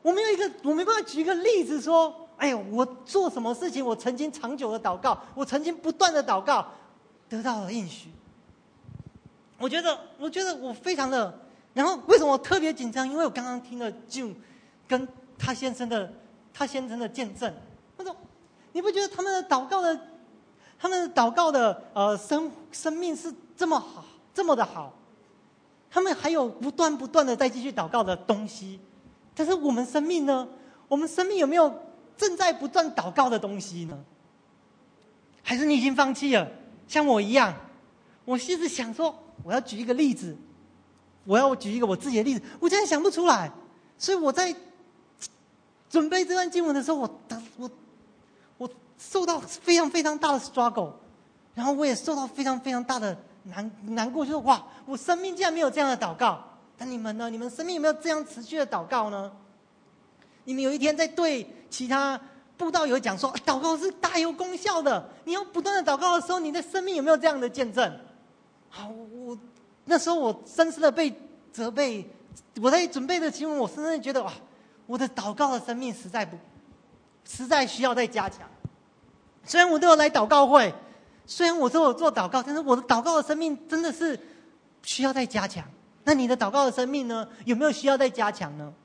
我没有一个，我没办法举一个例子说，哎呦，我做什么事情，我曾经长久的祷告，我曾经不断的祷告，得到了应许。我觉得，我觉得我非常的，然后为什么我特别紧张？因为我刚刚听了 June 跟他先生的他先生的见证。我说，你不觉得他们的祷告的，他们的祷告的呃生生命是这么好，这么的好？他们还有不断不断的在继续祷告的东西，但是我们生命呢？我们生命有没有正在不断祷告的东西呢？还是你已经放弃了？像我一样，我其实想说，我要举一个例子，我要举一个我自己的例子，我竟然想不出来。所以我在准备这段经文的时候，我我我受到非常非常大的 struggle， 然后我也受到非常非常大的难难过，就是哇，我生命竟然没有这样的祷告。但你们呢？你们生命有没有这样持续的祷告呢？你们有一天在对其他布道友讲说，祷告是大有功效的，你要不断的祷告的时候，你的生命有没有这样的见证？好，我那时候我深深的被责备，我在准备的经文，我深深的觉得哇，我的祷告的生命实在不，实在需要再加强。虽然我都有来祷告会，虽然我都有做祷告，但是我的祷告的生命真的是需要再加强。那你的祷告的生命呢？有没有需要再加强呢？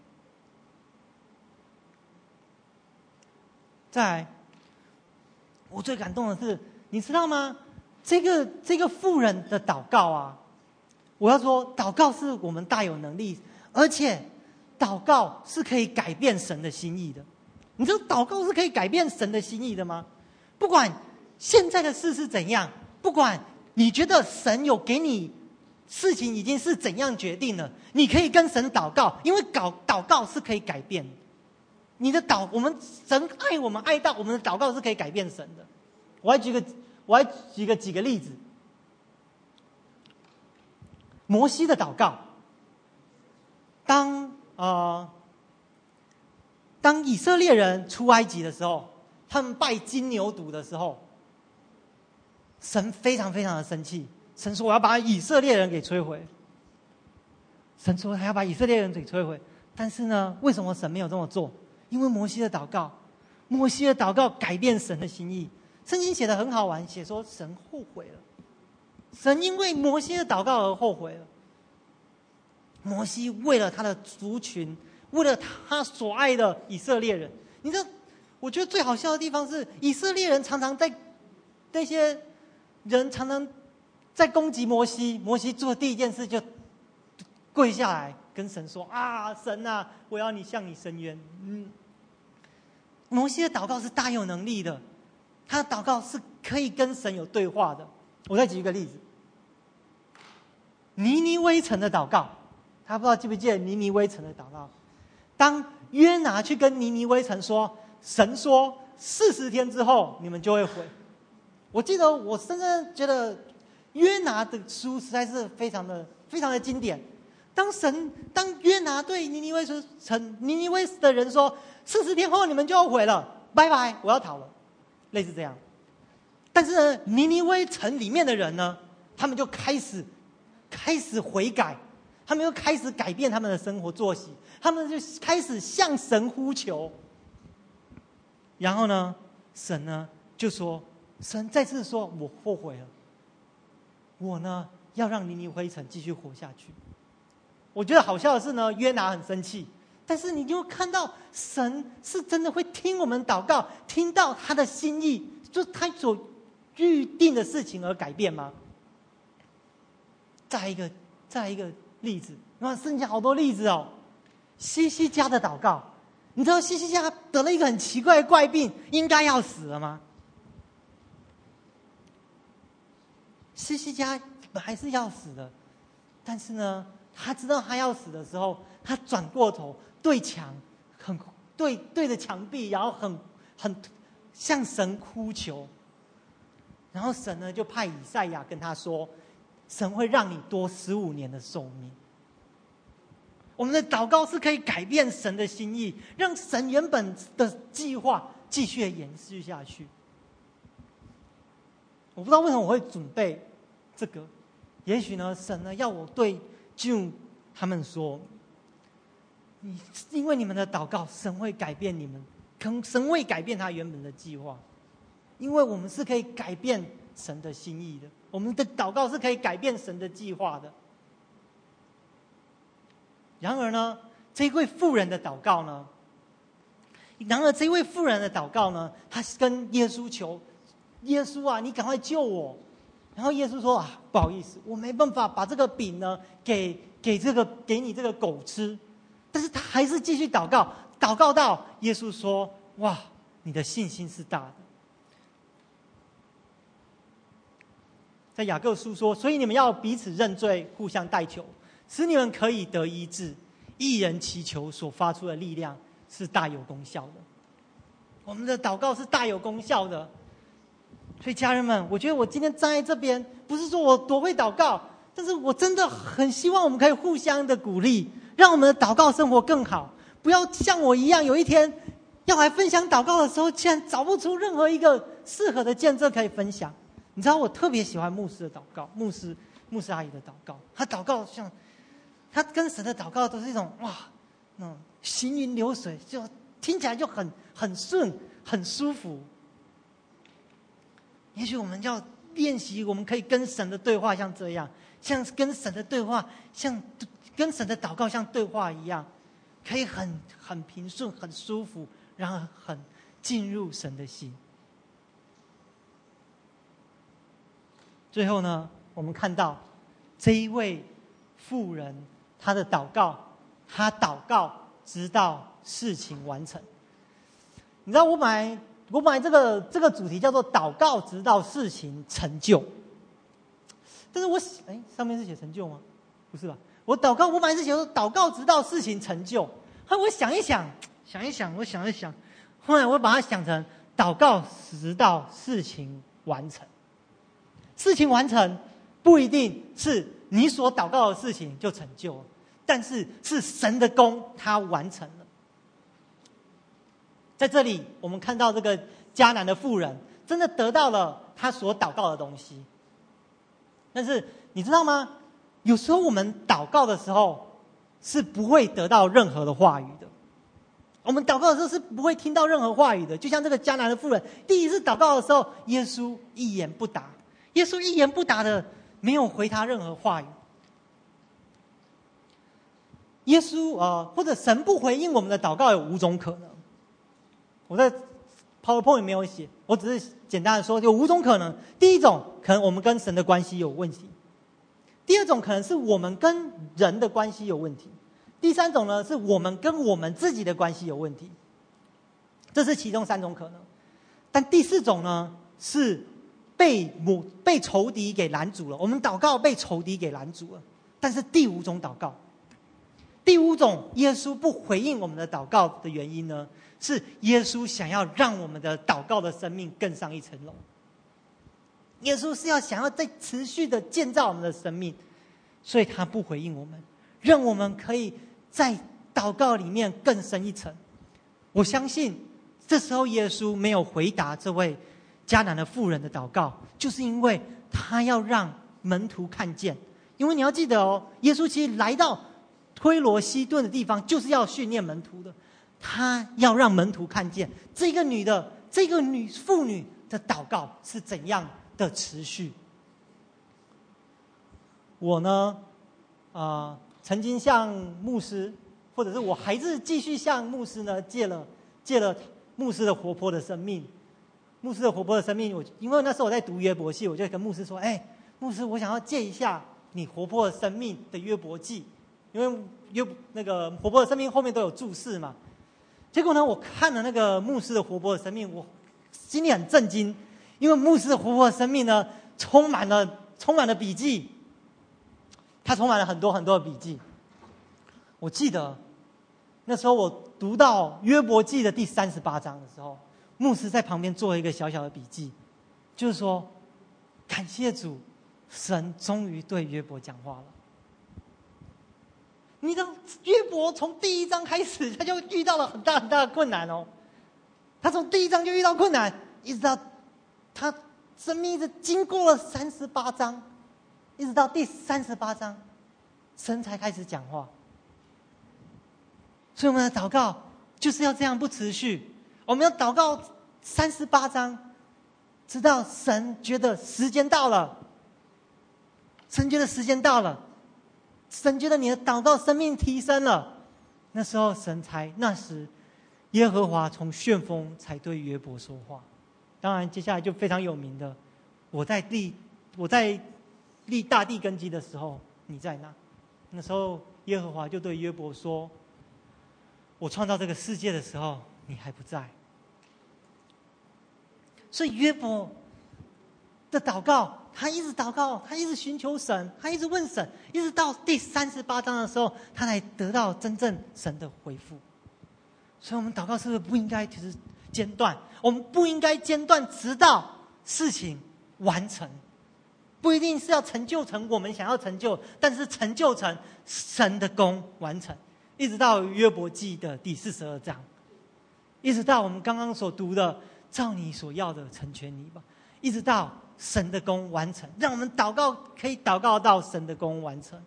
再来，我最感动的是，你知道吗？这个这个妇人的祷告啊，我要说，祷告是我们大有能力，而且祷告是可以改变神的心意的。你知道祷告是可以改变神的心意的吗？不管现在的事是怎样，不管你觉得神有给你事情已经是怎样决定了，你可以跟神祷告，因为祷祷告是可以改变的。你的祷，我们神爱我们爱到我们的祷告是可以改变神的。我还举个，我还举个几个例子。摩西的祷告，当呃，当以色列人出埃及的时候，他们拜金牛犊的时候，神非常非常的生气。神说：“我要把以色列人给摧毁。”神说：“还要把以色列人给摧毁。”但是呢，为什么神没有这么做？因为摩西的祷告，摩西的祷告改变神的心意。圣经写得很好玩，写说神后悔了，神因为摩西的祷告而后悔了。摩西为了他的族群，为了他所爱的以色列人，你知道，我觉得最好笑的地方是，以色列人常常在那些人常常在攻击摩西，摩西做的第一件事就跪下来跟神说：“啊，神啊，我要你向你伸冤。”嗯，摩西的祷告是大有能力的，他的祷告是可以跟神有对话的。我再举一个例子，尼尼微城的祷告，他不知道记不记得尼尼微城的祷告？当约拿去跟尼尼微城说，神说四十天之后你们就会毁。我记得我深深觉得约拿的书实在是非常的非常的经典。当神当约拿对尼尼微城尼尼微的人说，四十天后你们就要毁了，拜拜，我要逃了，类似这样。但是呢，尼尼微城里面的人呢，他们就开始开始悔改，他们又开始改变他们的生活作息，他们就开始向神呼求。然后呢，神呢就说，神再次说，我后悔了，我呢要让尼尼微城继续活下去。我觉得好笑的是呢，约拿很生气，但是你就看到神是真的会听我们祷告，听到他的心意，就是他所预定的事情而改变吗？再一个，再一个例子，哇，圣经好多例子哦。西西家的祷告，你知道西西家得了一个很奇怪的怪病，应该要死了吗？西西家还是要死的，但是呢，他知道他要死的时候，他转过头对墙，很对对着墙壁，然后很很向神哭求。然后神呢就派以赛亚跟他说，神会让你多十五年的寿命。我们的祷告是可以改变神的心意，让神原本的计划继续的延续下去。我不知道为什么我会准备这个，也许呢，神呢要我对 June 他们说， 你因为你们的祷告，神会改变你们，神会改变他原本的计划，因为我们是可以改变神的心意的，我们的祷告是可以改变神的计划的。然而呢，这一位妇人的祷告呢，然而这位妇人的祷告呢，她跟耶稣求，耶稣啊，你赶快救我。然后耶稣说啊，不好意思，我没办法把这个饼呢给给这个给你这个狗吃。但是他还是继续祷告，祷告到耶稣说：哇，你的信心是大的。在雅各书说，所以你们要彼此认罪，互相代求，使你们可以得医治。一人祈求所发出的力量是大有功效的。我们的祷告是大有功效的。所以家人们，我觉得我今天站在这边，不是说我多会祷告，但是我真的很希望我们可以互相的鼓励，让我们的祷告生活更好。不要像我一样，有一天要来分享祷告的时候，竟然找不出任何一个适合的见证可以分享。你知道我特别喜欢牧师的祷告，牧师牧师阿姨的祷告，他祷告像他跟神的祷告都是一种哇，那种行云流水，就听起来就很很顺，很舒服。也许我们要练习，我们可以跟神的对话像这样，像跟神的对话，像跟神的祷告像对话一样，可以很很平顺、很舒服，然后很进入神的心。最后呢，我们看到这一位妇人，她的祷告，她祷告直到事情完成。你知道我本来我本来这个这个主题叫做祷告直到事情成就，但是我哎上面是写成就吗？不是吧？我祷告我本来是写说祷告直到事情成就，后来我想一想想一想我想一想，后来我把它想成祷告直到事情完成。事情完成不一定是你所祷告的事情就成就了，但是是神的功他完成了。在这里我们看到这个迦南的妇人真的得到了他所祷告的东西。但是你知道吗，有时候我们祷告的时候是不会得到任何的话语的，我们祷告的时候是不会听到任何话语的。就像这个迦南的妇人第一次祷告的时候，耶稣一言不答，耶稣一言不答的没有回他任何话语。耶稣呃，或者神不回应我们的祷告有五种可能。我在 PowerPoint 没有写，我只是简单的说有五种可能。第一种可能我们跟神的关系有问题，第二种可能是我们跟人的关系有问题，第三种呢是我们跟我们自己的关系有问题，这是其中三种可能。但第四种呢是被被仇敌给拦阻了，我们祷告被仇敌给拦阻了。但是第五种祷告，第五种耶稣不回应我们的祷告的原因呢，是耶稣想要让我们的祷告的生命更上一层楼。耶稣是要想要再持续的建造我们的生命，所以他不回应我们，让我们可以在祷告里面更深一层。我相信这时候耶稣没有回答这位迦南的妇人的祷告，就是因为他要让门徒看见。因为你要记得哦，耶稣其实来到推罗西顿的地方就是要训练门徒的，他要让门徒看见这个女的这个女妇女的祷告是怎样的持续。我呢呃，曾经向牧师，或者是我还是继续向牧师呢借了借了牧师的活泼的生命。牧师的活泼的生命，我因为那时候我在读约伯记，我就跟牧师说，哎，牧师，我想要借一下你活泼的生命的约伯记，因为约那个活泼的生命后面都有注释嘛。结果呢，我看了那个牧师的活泼的生命，我心里很震惊，因为牧师的活泼的生命呢，充满了充满了笔记，他充满了很多很多的笔记。我记得那时候我读到约伯记的第三十八章的时候，牧师在旁边做了一个小小的笔记，就是说，感谢主，神终于对约伯讲话了。你知道约伯从第一章开始，他就遇到了很大很大的困难哦。他从第一章就遇到困难，一直到他生命一直经过了三十八章，一直到第三十八章，神才开始讲话。 所以我们的祷告就是要这样不持续，我们要祷告三十八章，直到神觉得时间到了，神觉得时间到了，神觉得你的祷告生命提升了，那时候神才那时耶和华从旋风才对约伯说话。当然接下来就非常有名的，我在立我在立大地根基的时候你在哪？那时候耶和华就对约伯说，我创造这个世界的时候你还不在。所以约伯的祷告，他一直祷告，他一直寻求神，他一直问神，一直到第三十八章的时候，他才得到真正神的回复。所以我们祷告是不是不应该就是间断？我们不应该间断，直到事情完成。不一定是要成就成我们想要成就，但是成就成神的功完成，一直到约伯记的第四十二章，一直到我们刚刚所读的照你所要的成全你吧，一直到神的功完成，让我们祷告可以祷告到神的功完成。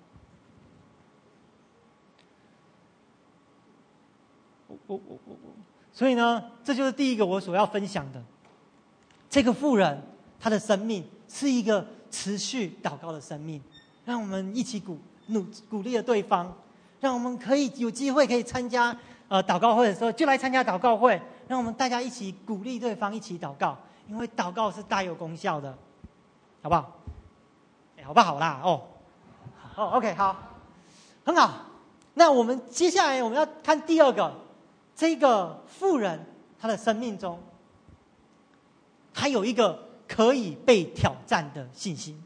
我我我我我，所以呢，这就是第一个我所要分享的。这个妇人，她的生命是一个持续祷告的生命，让我们一起鼓努鼓励了对方，让我们可以有机会可以参加呃祷告会的时候就来参加祷告会，让我们大家一起鼓励对方，一起祷告，因为祷告是大有功效的，好不好？哎，好不好啦？哦，哦 ，OK， 好，很好。那我们接下来我们要看第二个，这个妇人她的生命中，她有一个可以被挑战的信心，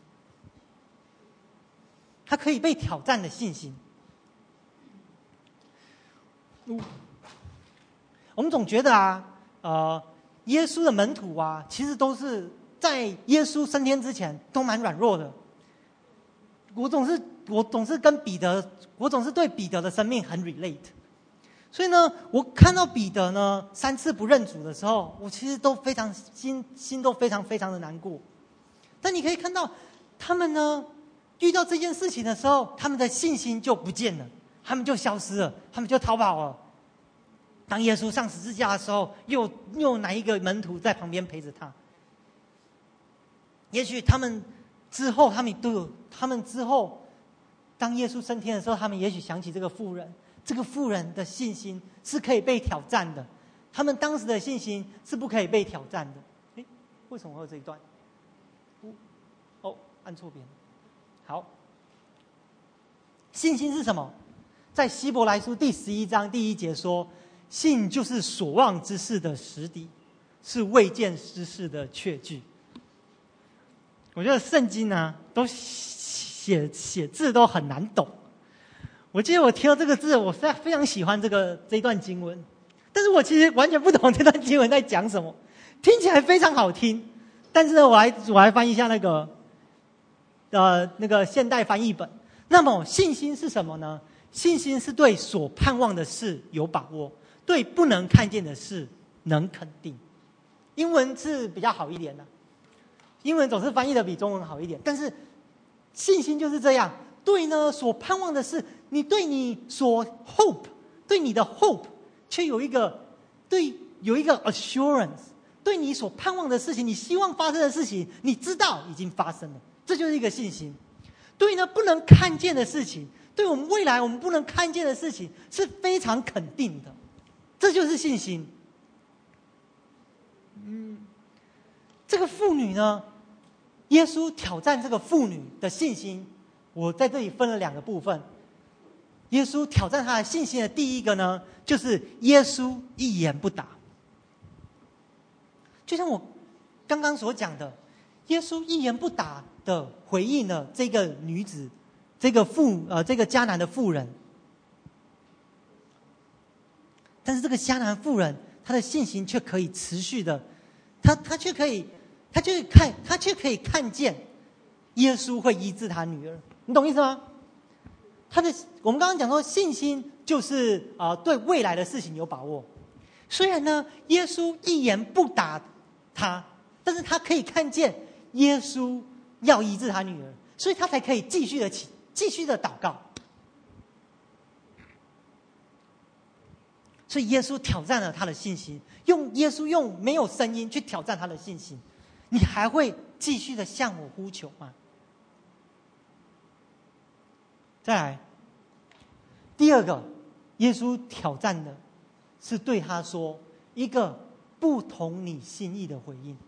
她可以被挑战的信心。我们总觉得啊，呃，耶稣的门徒啊，其实都是在耶稣升天之前都蛮软弱的。我总是我总是跟彼得，我总是对彼得的生命很 relate。所以呢，我看到彼得呢三次不认主的时候，我其实都非常心心都非常非常的难过。但你可以看到，他们呢遇到这件事情的时候，他们的信心就不见了，他们就消失了，他们就逃跑了。当耶稣上十字架的时候，又又哪一个门徒在旁边陪着他？也许他们之后，他们都有，他们之后，当耶稣升天的时候，他们也许想起这个妇人。这个妇人的信心是可以被挑战的，他们当时的信心是不可以被挑战的。诶，为什么会有这一段？哦，按错边。好，信心是什么？在希伯来书第十一章第一节说，信就是所望之事的实底，是未见之事的确据。我觉得圣经呢，都写写字都很难懂。我记得我听到这个字，我非常喜欢这个这一段经文，但是我其实完全不懂这段经文在讲什么，听起来非常好听，但是呢，我来我来翻译一下那个，呃，那个现代翻译本。那么信心是什么呢？信心是对所盼望的事有把握，对不能看见的事能肯定。英文是比较好一点的，英文总是翻译的比中文好一点，但是信心就是这样。对呢，所盼望的事，你对你所 hope， 对你的 hope， 却有一个对有一个 assurance， 对你所盼望的事情，你希望发生的事情，你知道已经发生了，这就是一个信心。对呢，不能看见的事情，对我们未来我们不能看见的事情，是非常肯定的，这就是信心。嗯，这个妇女呢，耶稣挑战这个妇女的信心。我在这里分了两个部分。耶稣挑战他的信心的第一个呢，就是耶稣一言不答。就像我刚刚所讲的，耶稣一言不答的回应了这个女子，这个妇呃这个迦南的妇人。但是这个迦南妇人，她的信心却可以持续的，她她却可以，她却看，她却可以看见耶稣会医治她女儿。你懂意思吗？他的我们刚刚讲说，信心就是啊、呃、对未来的事情有把握。虽然呢，耶稣一言不答他，但是他可以看见耶稣要医治他女儿，所以他才可以继续的起继续的祷告。 所以耶稣挑战了他的信心，用耶稣用没有声音去挑战他的信心。你还会继续的向我呼求吗？再来，第二个，耶稣挑战的是对他说一个不同你心意的回应。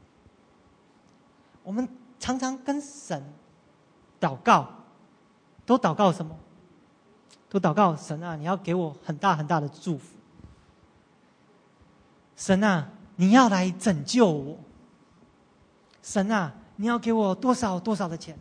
我们常常跟神祷告，都祷告什么？都祷告神啊，你要给我很大很大的祝福。神啊，你要来拯救我。神啊，你要给我多少多少的钱？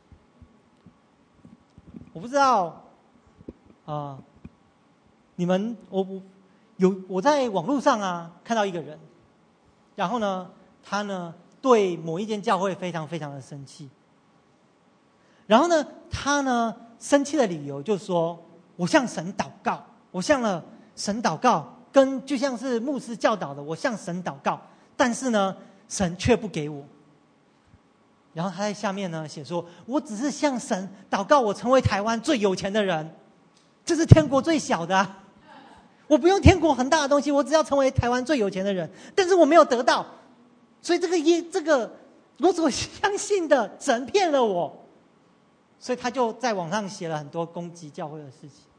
我不知道，啊、呃，你们我我有我在网络上啊看到一个人，然后呢，他呢对某一间教会非常非常的生气，然后呢，他呢生气的理由就是说，我向神祷告，我向了神祷告，跟就像是牧师教导的，我向神祷告，但是呢，神却不给我。然后他在下面呢写说，我只是向神祷告，我成为台湾最有钱的人，这是天国最小的、啊，我不用天国很大的东西，我只要成为台湾最有钱的人，但是我没有得到，所以这个耶这个我所相信的神骗了我，所以他就在网上写了很多攻击教会的事情。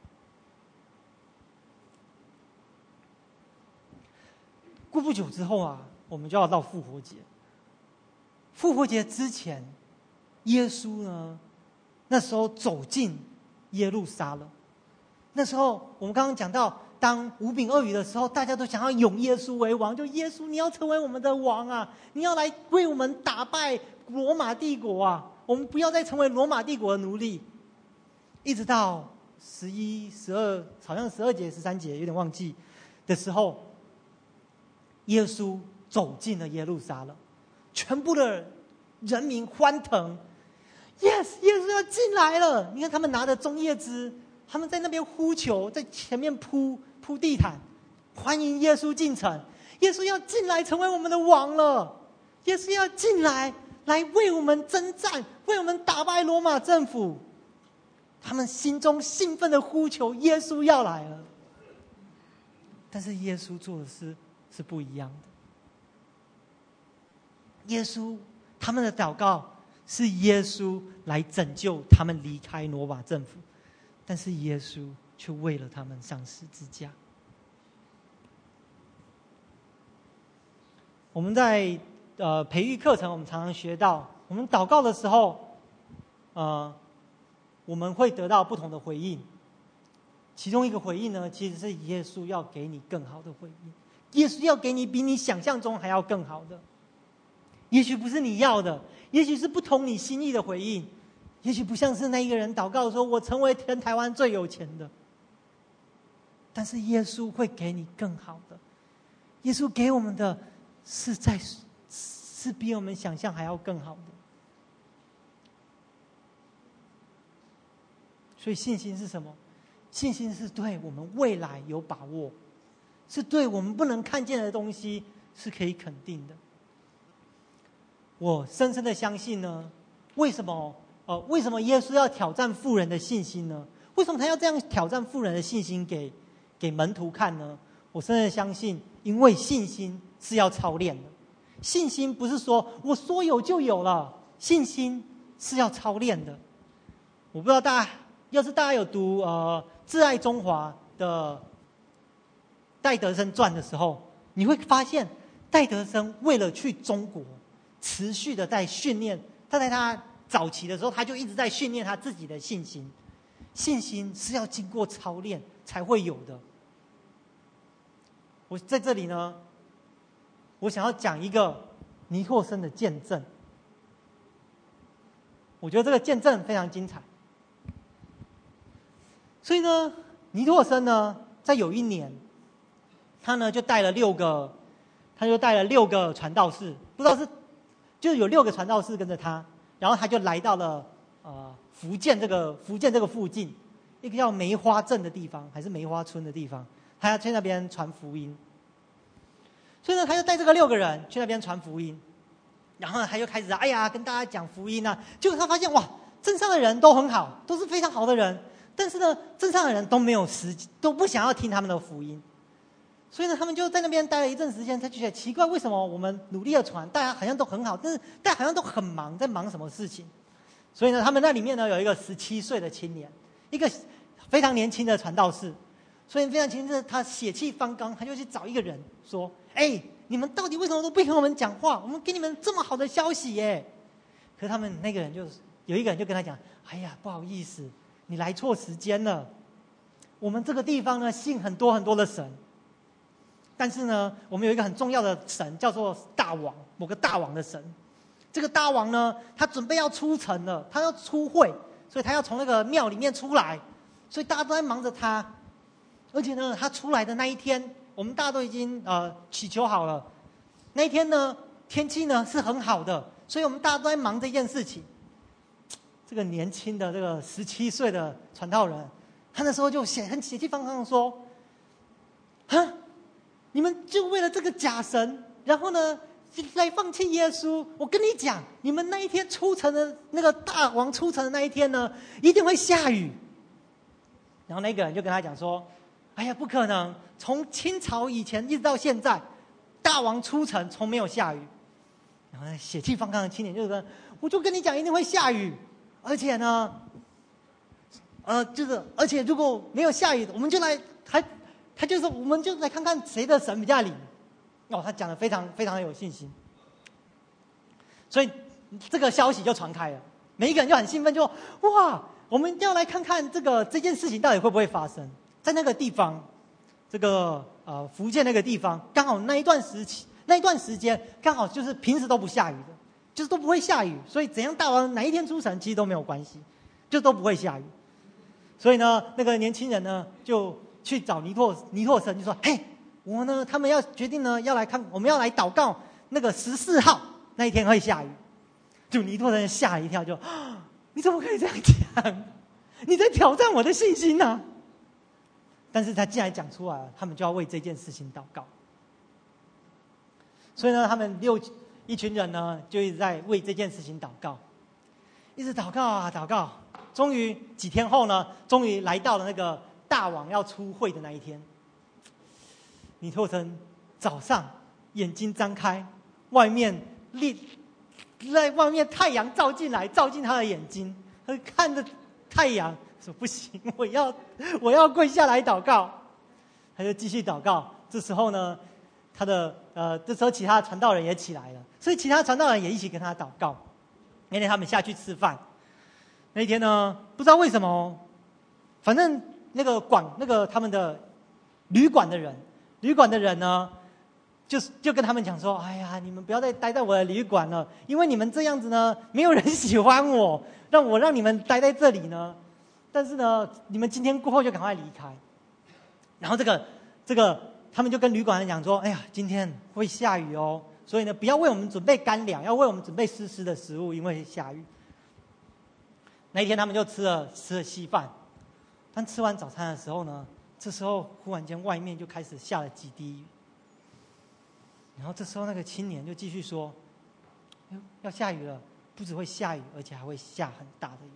过不久之后啊，我们就要到复活节。复活节之前，耶稣呢，那时候走进耶路撒冷。那时候我们刚刚讲到，当五饼二鱼的时候，大家都想要拥耶稣为王，就耶稣你要成为我们的王啊，你要来为我们打败罗马帝国啊，我们不要再成为罗马帝国的奴隶。一直到十一、十二，好像十二节、十三节，有点忘记的时候，耶稣走进了耶路撒冷。全部的人民欢腾 ，yes， 耶稣要进来了！你看他们拿着棕叶枝，他们在那边呼求，在前面铺铺地毯，欢迎耶稣进城。耶稣要进来，成为我们的王了。耶稣要进来，来为我们征战，为我们打败罗马政府。他们心中兴奋的呼求，耶稣要来了。但是耶稣做的事是不一样的。耶稣他们的祷告是耶稣来拯救他们离开罗马政府，但是耶稣却为了他们上十字架。我们在呃培育课程，我们常常学到，我们祷告的时候，呃，我们会得到不同的回应。其中一个回应呢，其实是耶稣要给你更好的回应，耶稣要给你比你想象中还要更好的。也许不是你要的，也许是不同你心意的回应，也许不像是那一个人祷告说，我成为全台湾最有钱的。但是耶稣会给你更好的，耶稣给我们的是在是比我们想象还要更好的。所以信心是什么？信心是对我们未来有把握，是对我们不能看见的东西是可以肯定的。我深深的相信呢，为什么呃为什么耶稣要挑战妇人的信心呢？为什么他要这样挑战妇人的信心给给门徒看呢？我深深的相信，因为信心是要操练的。信心不是说我说有就有了，信心是要操练的。我不知道大家，要是大家有读呃《挚爱中华》的戴德生传的时候，你会发现戴德生为了去中国，持续的在训练，他在他早期的时候，他就一直在训练他自己的信心。信心是要经过操练才会有的。我在这里呢，我想要讲一个尼拓生的见证。我觉得这个见证非常精彩。所以呢，尼拓生呢，在有一年，他呢就带了六个，他就带了六个传道士，不知道是。就是有六个传道士跟着他，然后他就来到了呃福建这个福建这个附近一个叫梅花镇的地方，还是梅花村的地方，他要去那边传福音。所以呢，他就带这个六个人去那边传福音，然后呢，他就开始哎呀跟大家讲福音啊。结果他发现哇，镇上的人都很好，都是非常好的人， 但是呢，镇上的人都没有时都不想要听他们的福音，所以呢，他们就在那边待了一阵时间，他就觉得奇怪，为什么我们努力的传，大家好像都很好，但是大家好像都很忙，在忙什么事情？所以呢，他们那里面呢有一个十七岁的青年，一个非常年轻的传道士，所以非常年轻的他血气方刚，他就去找一个人说：“哎，你们到底为什么都不跟我们讲话？我们给你们这么好的消息耶！”可是他们那个人就有一个人就跟他讲：“哎呀，不好意思，你来错时间了。我们这个地方呢信很多很多的神，但是呢，我们有一个很重要的神叫做大王，某个大王的神。这个大王呢，他准备要出城了，他要出会，所以他要从那个庙里面出来，所以大家都在忙着他。而且呢，他出来的那一天，我们大家都已经呃祈求好了。那一天呢，天气呢是很好的，所以我们大家都在忙这件事情。这个年轻的这个十七岁的传道人，他那时候就血很血气方刚的说：“哈，你们就为了这个假神，然后呢？”来放弃耶稣，我跟你讲，你们那一天出城的那个大王出城的那一天呢，一定会下雨。然后那个人就跟他讲说：“哎呀，不可能！从清朝以前一直到现在，大王出城从没有下雨。”然后血气方刚的青年就说：“我就跟你讲，一定会下雨，而且呢，呃，就是而且如果没有下雨，我们就来还他就说我们就来看看谁的神比较灵。”哦，他讲的非常非常的有信心，所以这个消息就传开了，每一个人就很兴奋，就哇，我们要来看看这个这件事情到底会不会发生。在那个地方，这个呃福建那个地方，刚好那一段时期那一段时间刚好就是平时都不下雨的，就是都不会下雨，所以怎样大王哪一天出城其实都没有关系，就都不会下雨。所以呢，那个年轻人呢就去找尼拓尼拓神，就说：“嘿。”我呢，他们要决定呢，要来看，我们要来祷告那个十四号那一天会下雨。就尼拓人吓了一跳，就你怎么可以这样讲？你在挑战我的信心呢、啊？但是他既然讲出来了，他们就要为这件事情祷告。所以呢，他们六一群人呢，就一直在为这件事情祷告，一直祷告啊祷告。终于几天后呢，终于来到了那个大王要出会的那一天。尼拓神早上眼睛张开，外面烈在外面太阳照进来，照进他的眼睛，他看着太阳说：“不行，我要我要跪下来祷告。”他就继续祷告。这时候呢，他的呃，这时候其他传道人也起来了，所以其他传道人也一起跟他祷告。那天他们下去吃饭，那一天呢，不知道为什么，反正那个管那个他们的旅馆的人。旅馆的人呢，就是就跟他们讲说：“哎呀，你们不要再待在我的旅馆了，因为你们这样子呢，没有人喜欢我，让我让你们待在这里呢。但是呢，你们今天过后就赶快离开。”然后这个这个他们就跟旅馆人讲说：“哎呀，今天会下雨哦，所以呢，不要为我们准备干粮，要为我们准备湿湿的食物，因为下雨。”那一天他们就吃了吃了稀饭，但吃完早餐的时候呢。这时候，忽然间外面就开始下了几滴雨。然后这时候，那个青年就继续说：“要下雨了，不只会下雨，而且还会下很大的雨。”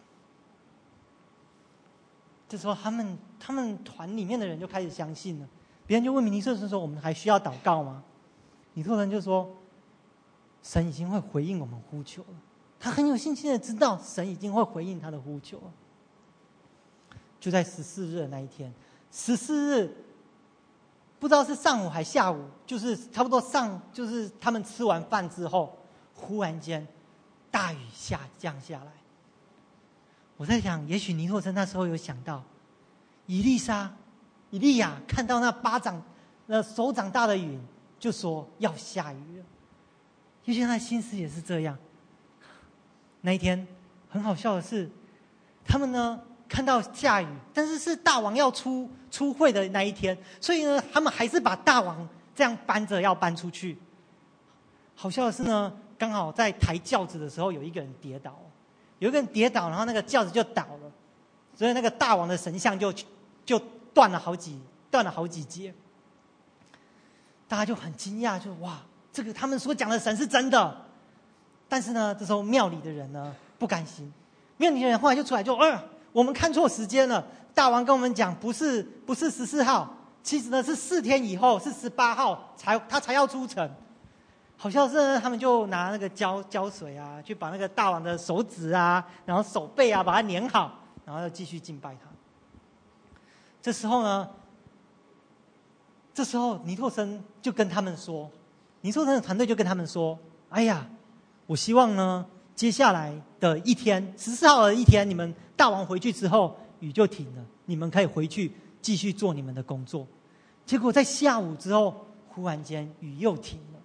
这时候，他们他们团里面的人就开始相信了。别人就问尼拓神说：“我们还需要祷告吗？”尼拓神就说：“神已经会回应我们呼求了。”他很有信心的知道，神已经会回应他的呼求了。就在十四日的那一天。十四日，不知道是上午还下午，就是差不多上，就是他们吃完饭之后，忽然间大雨下降下来。我在想，也许尼拓神那时候有想到，以利沙、以利亚看到那巴掌、那手掌大的云，就说要下雨了。也许他的心思也是这样。那一天很好笑的是，他们呢。看到下雨，但是是大王要出出会的那一天，所以呢，他们还是把大王这样搬着要搬出去。好笑的是呢，刚好在抬轿子的时候，有一个人跌倒，有一个人跌倒，然后那个轿子就倒了，所以那个大王的神像就就断了好几断了好几节。大家就很惊讶，就哇，这个他们所讲的神是真的。但是呢，这时候庙里的人呢不甘心，庙里的人后来就出来就，呃我们看错时间了。大王跟我们讲，不是不是十四号，其实呢是四天以后，是十八号才他才要出城。好像是他们就拿那个胶胶水啊，去把那个大王的手指啊，然后手背啊，把它粘好，然后要继续敬拜他。这时候呢，这时候尼拓生就跟他们说，尼拓生的团队就跟他们说：“哎呀，我希望呢，接下来的一天，十四号的一天，你们大王回去之后，雨就停了，你们可以回去继续做你们的工作。”结果在下午之后，忽然间雨又停了。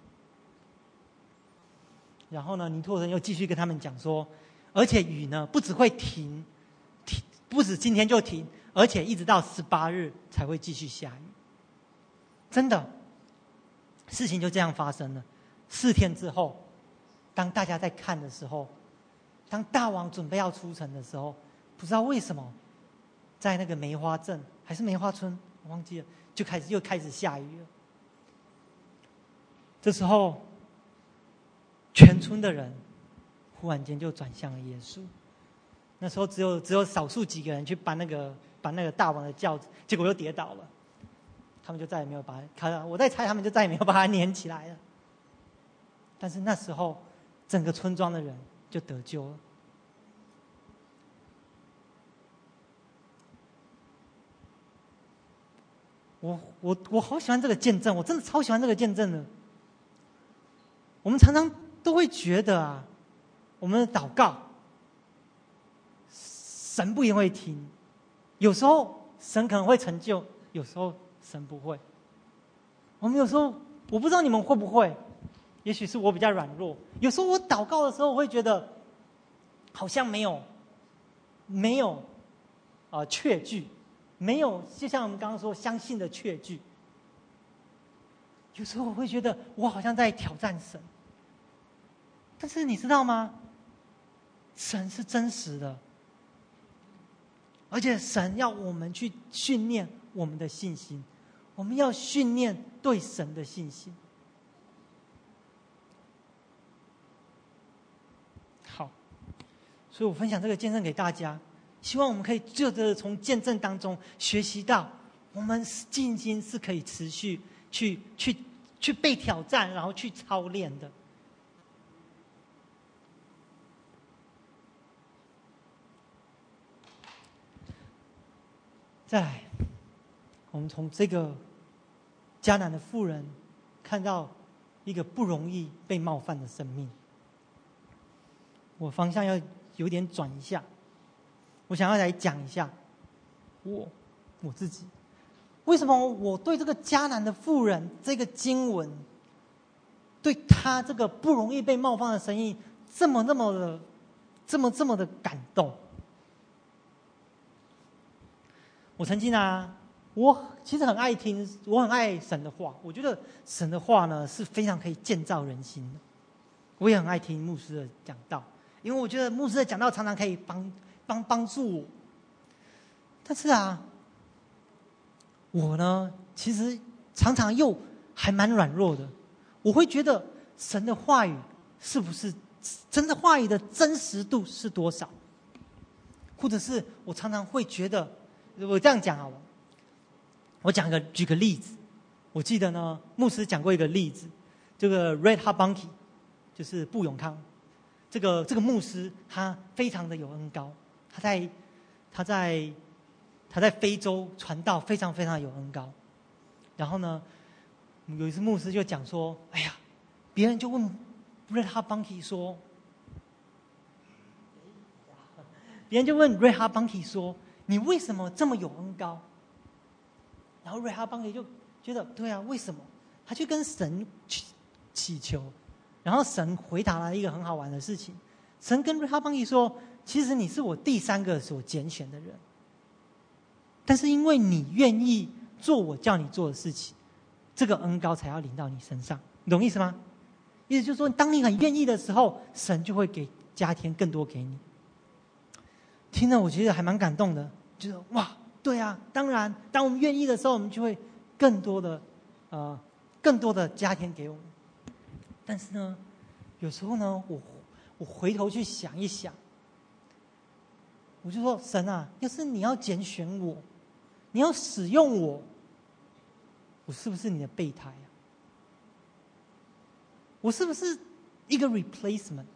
然后呢，尼拓生又继续跟他们讲说，而且雨呢不只会停，停不止今天就停，而且一直到十八日才会继续下雨。真的，事情就这样发生了。四天之后，当大家在看的时候，当大王准备要出城的时候，不知道为什么，在那个梅花镇还是梅花村，我忘记了，就开始又开始下雨了。这时候，全村的人忽然间就转向了耶稣。那时候只有只有少数几个人去搬那个搬那个大王的轿子，结果又跌倒了。他们就再也没有把它，我在猜他们就再也没有把它粘起来了。但是那时候，整个村庄的人就得救了。我我我好喜欢这个见证，我真的超喜欢这个见证的。我们常常都会觉得啊，我们的祷告，神不一定会听，有时候神可能会成就，有时候神不会。我们有时候，我不知道你们会不会，也许是我比较软弱，有时候我祷告的时候，我会觉得好像没有没有啊、呃、确据，没有就像我们刚刚说相信的确据。有时候我会觉得我好像在挑战神，但是你知道吗？神是真实的，而且神要我们去训练我们的信心，我们要训练对神的信心。好，所以我分享这个见证给大家，希望我们可以就着从见证当中学习到，我们信心是可以持续去去去被挑战，然后去操练的。再来，我们从这个迦南的妇人看到一个不容易被冒犯的生命。我方向要有点转一下，我想要来讲一下我我自己为什么我对这个迦南的妇人这个经文，对他这个不容易被冒犯的生意这么那么的这么这么的感动。我曾经啊，我其实很爱听，我很爱神的话。我觉得神的话呢是非常可以建造人心的。我也很爱听牧师的讲道，因为我觉得牧师的讲道常常可以帮帮帮助我。但是啊，我呢其实常常又还蛮软弱的。我会觉得神的话语是不是神的话语的真实度是多少？或者是我常常会觉得。我这样讲好了，我讲个举个例子。我记得呢，牧师讲过一个例子，这个 Red Hot Bunky， 就是布永康，这个这个牧师他非常的有恩膏，他在他在他在非洲传道非常非常有恩膏。然后呢，有一次牧师就讲说，哎呀，别人就问 Red Hot Bunky 说，别人就问 Red Hot Bunky 说。你为什么这么有恩膏？然后瑞哈邦克就觉得，对啊，为什么？他去跟神祈求，然后神回答了一个很好玩的事情。神跟瑞哈邦克说：“其实你是我第三个所拣选的人，但是因为你愿意做我叫你做的事情，这个恩膏才要临到你身上。你懂意思吗？意思就是说，当你很愿意的时候，神就会给加添更多给你。”听了我觉得还蛮感动的，就是哇，对啊，当然，当我们愿意的时候，我们就会更多的，呃，更多的加添给我们。但是呢，有时候呢，我我回头去想一想， 我就说神啊，要是你要拣选我，你要使用我，我是不是你的备胎啊？我是不是一个 replacement？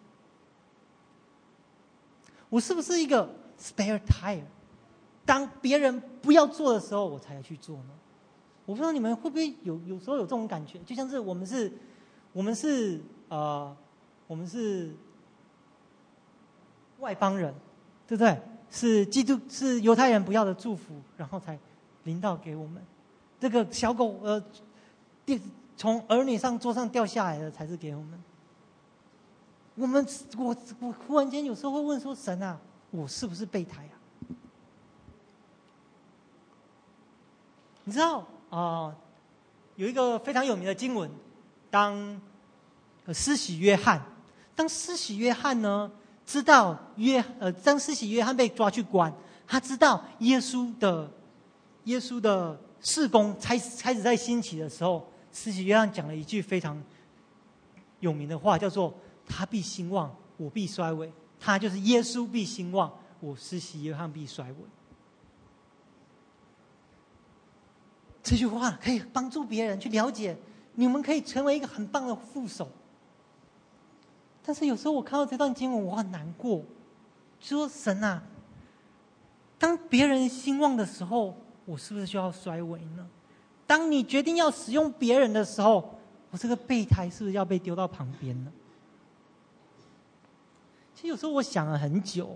我是不是一个 spare tire？ 当别人不要做的时候，我才去做呢？我不知道你们会不会有有时候有这种感觉，就像是我们是，我们是呃，我们是外邦人，对不对？是基督是犹太人不要的祝福，然后才临到给我们。这个小狗呃，掉从儿女上桌上掉下来的才是给我们。我们我我忽然间有时候会问说：神啊，我是不是备胎啊？你知道啊、呃，有一个非常有名的经文，当施洗约翰，当施洗约翰呢知道约呃，当施洗约翰被抓去关，他知道耶稣的耶稣的事工开始开始在兴起的时候，施洗约翰讲了一句非常有名的话，叫做“他必兴旺，我必衰微”。他就是耶稣必兴旺，我施洗约翰必衰微。这句话可以帮助别人去了解，你们可以成为一个很棒的副手。但是有时候我看到这段经文，我很难过，说神啊，当别人兴旺的时候，我是不是就要衰微呢？当你决定要使用别人的时候，我这个备胎是不是要被丢到旁边呢？其实有时候我想了很久，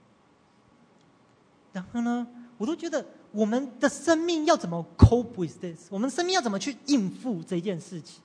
然后呢，我都觉得我们的生命要怎么 cope with this？ 我们生命要怎么去应付这件事情？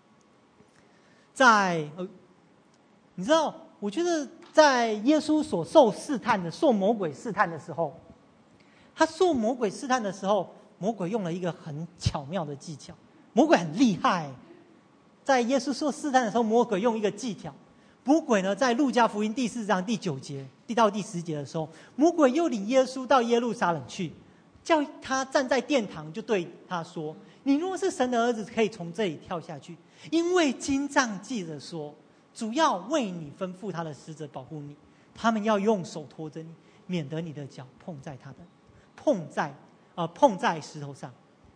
在呃，你知道，我觉得在耶稣所受试探的、受魔鬼试探的时候，他受魔鬼试探的时候，魔鬼用了一个很巧妙的技巧。魔鬼很厉害，在耶稣受试探的时候，魔鬼用一个技巧。魔鬼呢，在路加福音第四章第九节到第十节的时候，魔鬼又领耶稣到耶路撒冷去，叫他站在殿堂，就对他说：“你若是神的儿子，可以从这里跳下去，因为经上记着说，主要为你吩咐他的使者保护你，他们要用手托着你，免得你的脚碰在他的碰在呃碰在石头上。”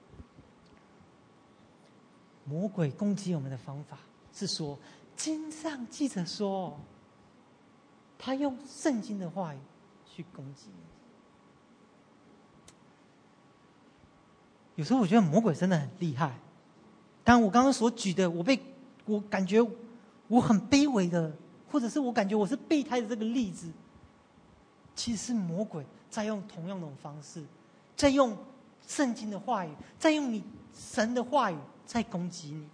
魔鬼攻击我们的方法是说，经上记着说，他用圣经的话语去攻击你。有时候我觉得魔鬼真的很厉害。当然我刚刚所举的，我被我感觉我很卑微的，或者是我感觉我是备胎的这个例子，其实是魔鬼在用同样的方式，在用圣经的话语，在用你神的话语在攻击你。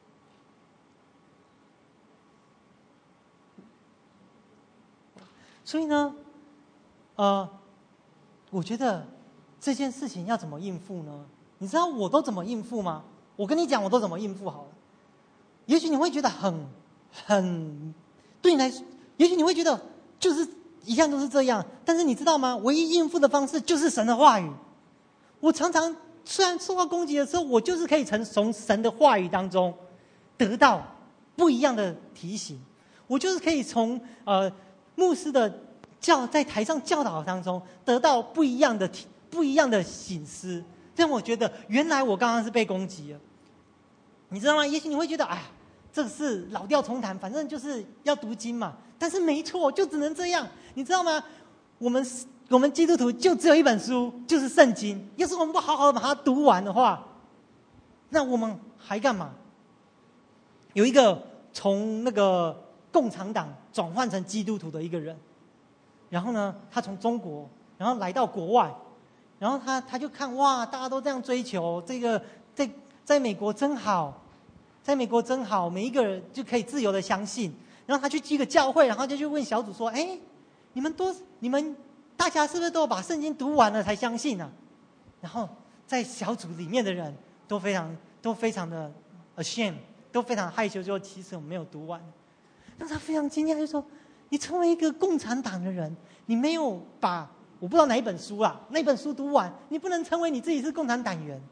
所以呢，呃，我觉得这件事情要怎么应付呢？你知道我都怎么应付吗？我跟你讲，我都怎么应付好了。也许你会觉得很很，对你来说，也许你会觉得就是一向都是这样。但是你知道吗？唯一应付的方式就是神的话语。我常常虽然受到攻击的时候，我就是可以从从神的话语当中得到不一样的提醒。我就是可以从呃。牧师的教在台上教导当中得到不一样的不一样的省思，让我觉得原来我刚刚是被攻击了，你知道吗？也许你会觉得，哎呀，这是老调重弹，反正就是要读经嘛。但是没错，就只能这样，你知道吗？我们我们基督徒就只有一本书，就是圣经。要是我们不好好的把它读完的话，那我们还干嘛？有一个从那个共产党转换成基督徒的一个人，然后呢，他从中国，然后来到国外，然后他他就看，哇，大家都这样追求这个，在在美国真好，在美国真好，每一个人就可以自由的相信。然后他去一个教会，然后就去问小组说：“哎，你们都你们大家是不是都把圣经读完了才相信呢、啊？”然后在小组里面的人都非常都非常的 ashamed， 都非常害羞，说其实我没有读完。让他非常惊讶，就说：“你成为一个共产党的人，你没有把我不知道哪一本书啊，那本书读完，你不能成为你自己是共产党员。”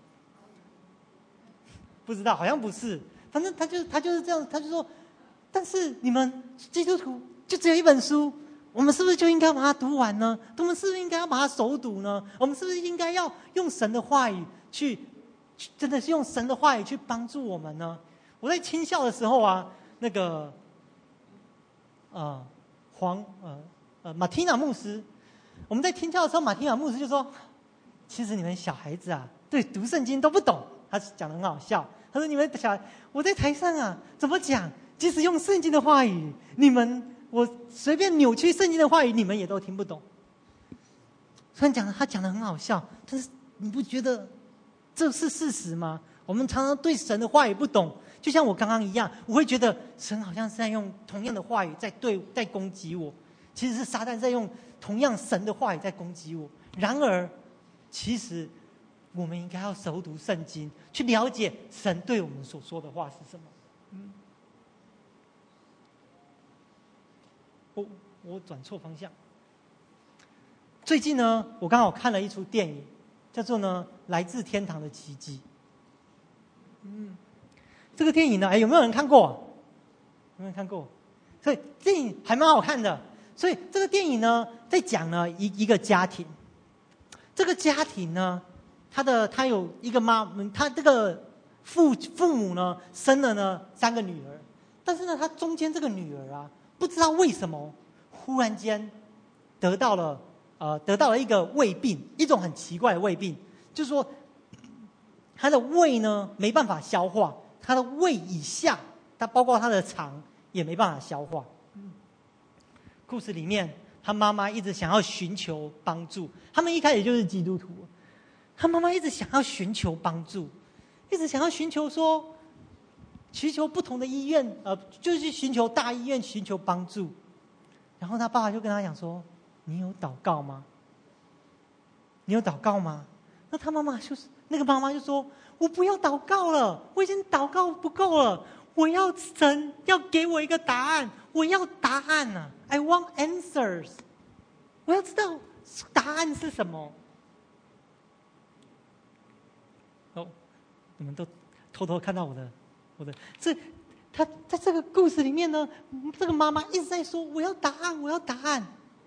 不知道，好像不是，反正他就他就是这样，他就说：“但是你们基督徒就只有一本书， 我们是不是就应该把它读完呢？我们是不是应该要把它熟读呢？我们是不是应该要用神的话语去，真的是用神的话语去帮助我们呢？我在青校的时候啊，那个，呃，黄呃呃马蒂娜牧师，我们在听教的时候，马蒂娜牧师就说：“其实你们小孩子啊，对读圣经都不懂。”他讲得很好笑，他说：“你们小孩，我在台上啊，怎么讲？即使用圣经的话语，你们。”我随便扭曲圣经的话语，你们也都听不懂。虽然讲的他讲的很好笑，但是你不觉得这是事实吗？我们常常对神的话语不懂，就像我刚刚一样，我会觉得神好像是在用同样的话语在对在攻击我，其实是撒旦在用同样神的话语在攻击我。然而，其实我们应该要熟读圣经，去了解神对我们所说的话是什么。嗯。我我转错方向。最近呢，我刚好看了一出电影，叫做呢《来自天堂的奇迹》。嗯，这个电影呢，哎，有没有人看过？有没有人看过？所以电影还蛮好看的。所以这个电影呢，在讲呢一一个家庭，这个家庭呢，他的他有一个妈，他这个父父母呢生了呢三个女儿，但是呢，他中间这个女儿啊。不知道为什么，忽然间得到了呃得到了一个胃病，一种很奇怪的胃病，就是说他的胃呢没办法消化，他的胃以下，它包括他的肠也没办法消化。故事里面，他妈妈一直想要寻求帮助，他们一开始就是基督徒，他妈妈一直想要寻求帮助，一直想要寻求说。寻求不同的医院，呃，就是寻求大医院寻求帮助，然后他爸爸就跟他讲说：“你有祷告吗？你有祷告吗？”那他妈妈就是那个妈妈就说：“我不要祷告了，我已经祷告不够了，我要神要给我一个答案，我要答案啊 ！I want answers， 我要知道答案是什么。”哦，你们都偷偷看到我的。我的这，他在这个故事里面呢，这个妈妈一直在说：“我要答案，我要答案。”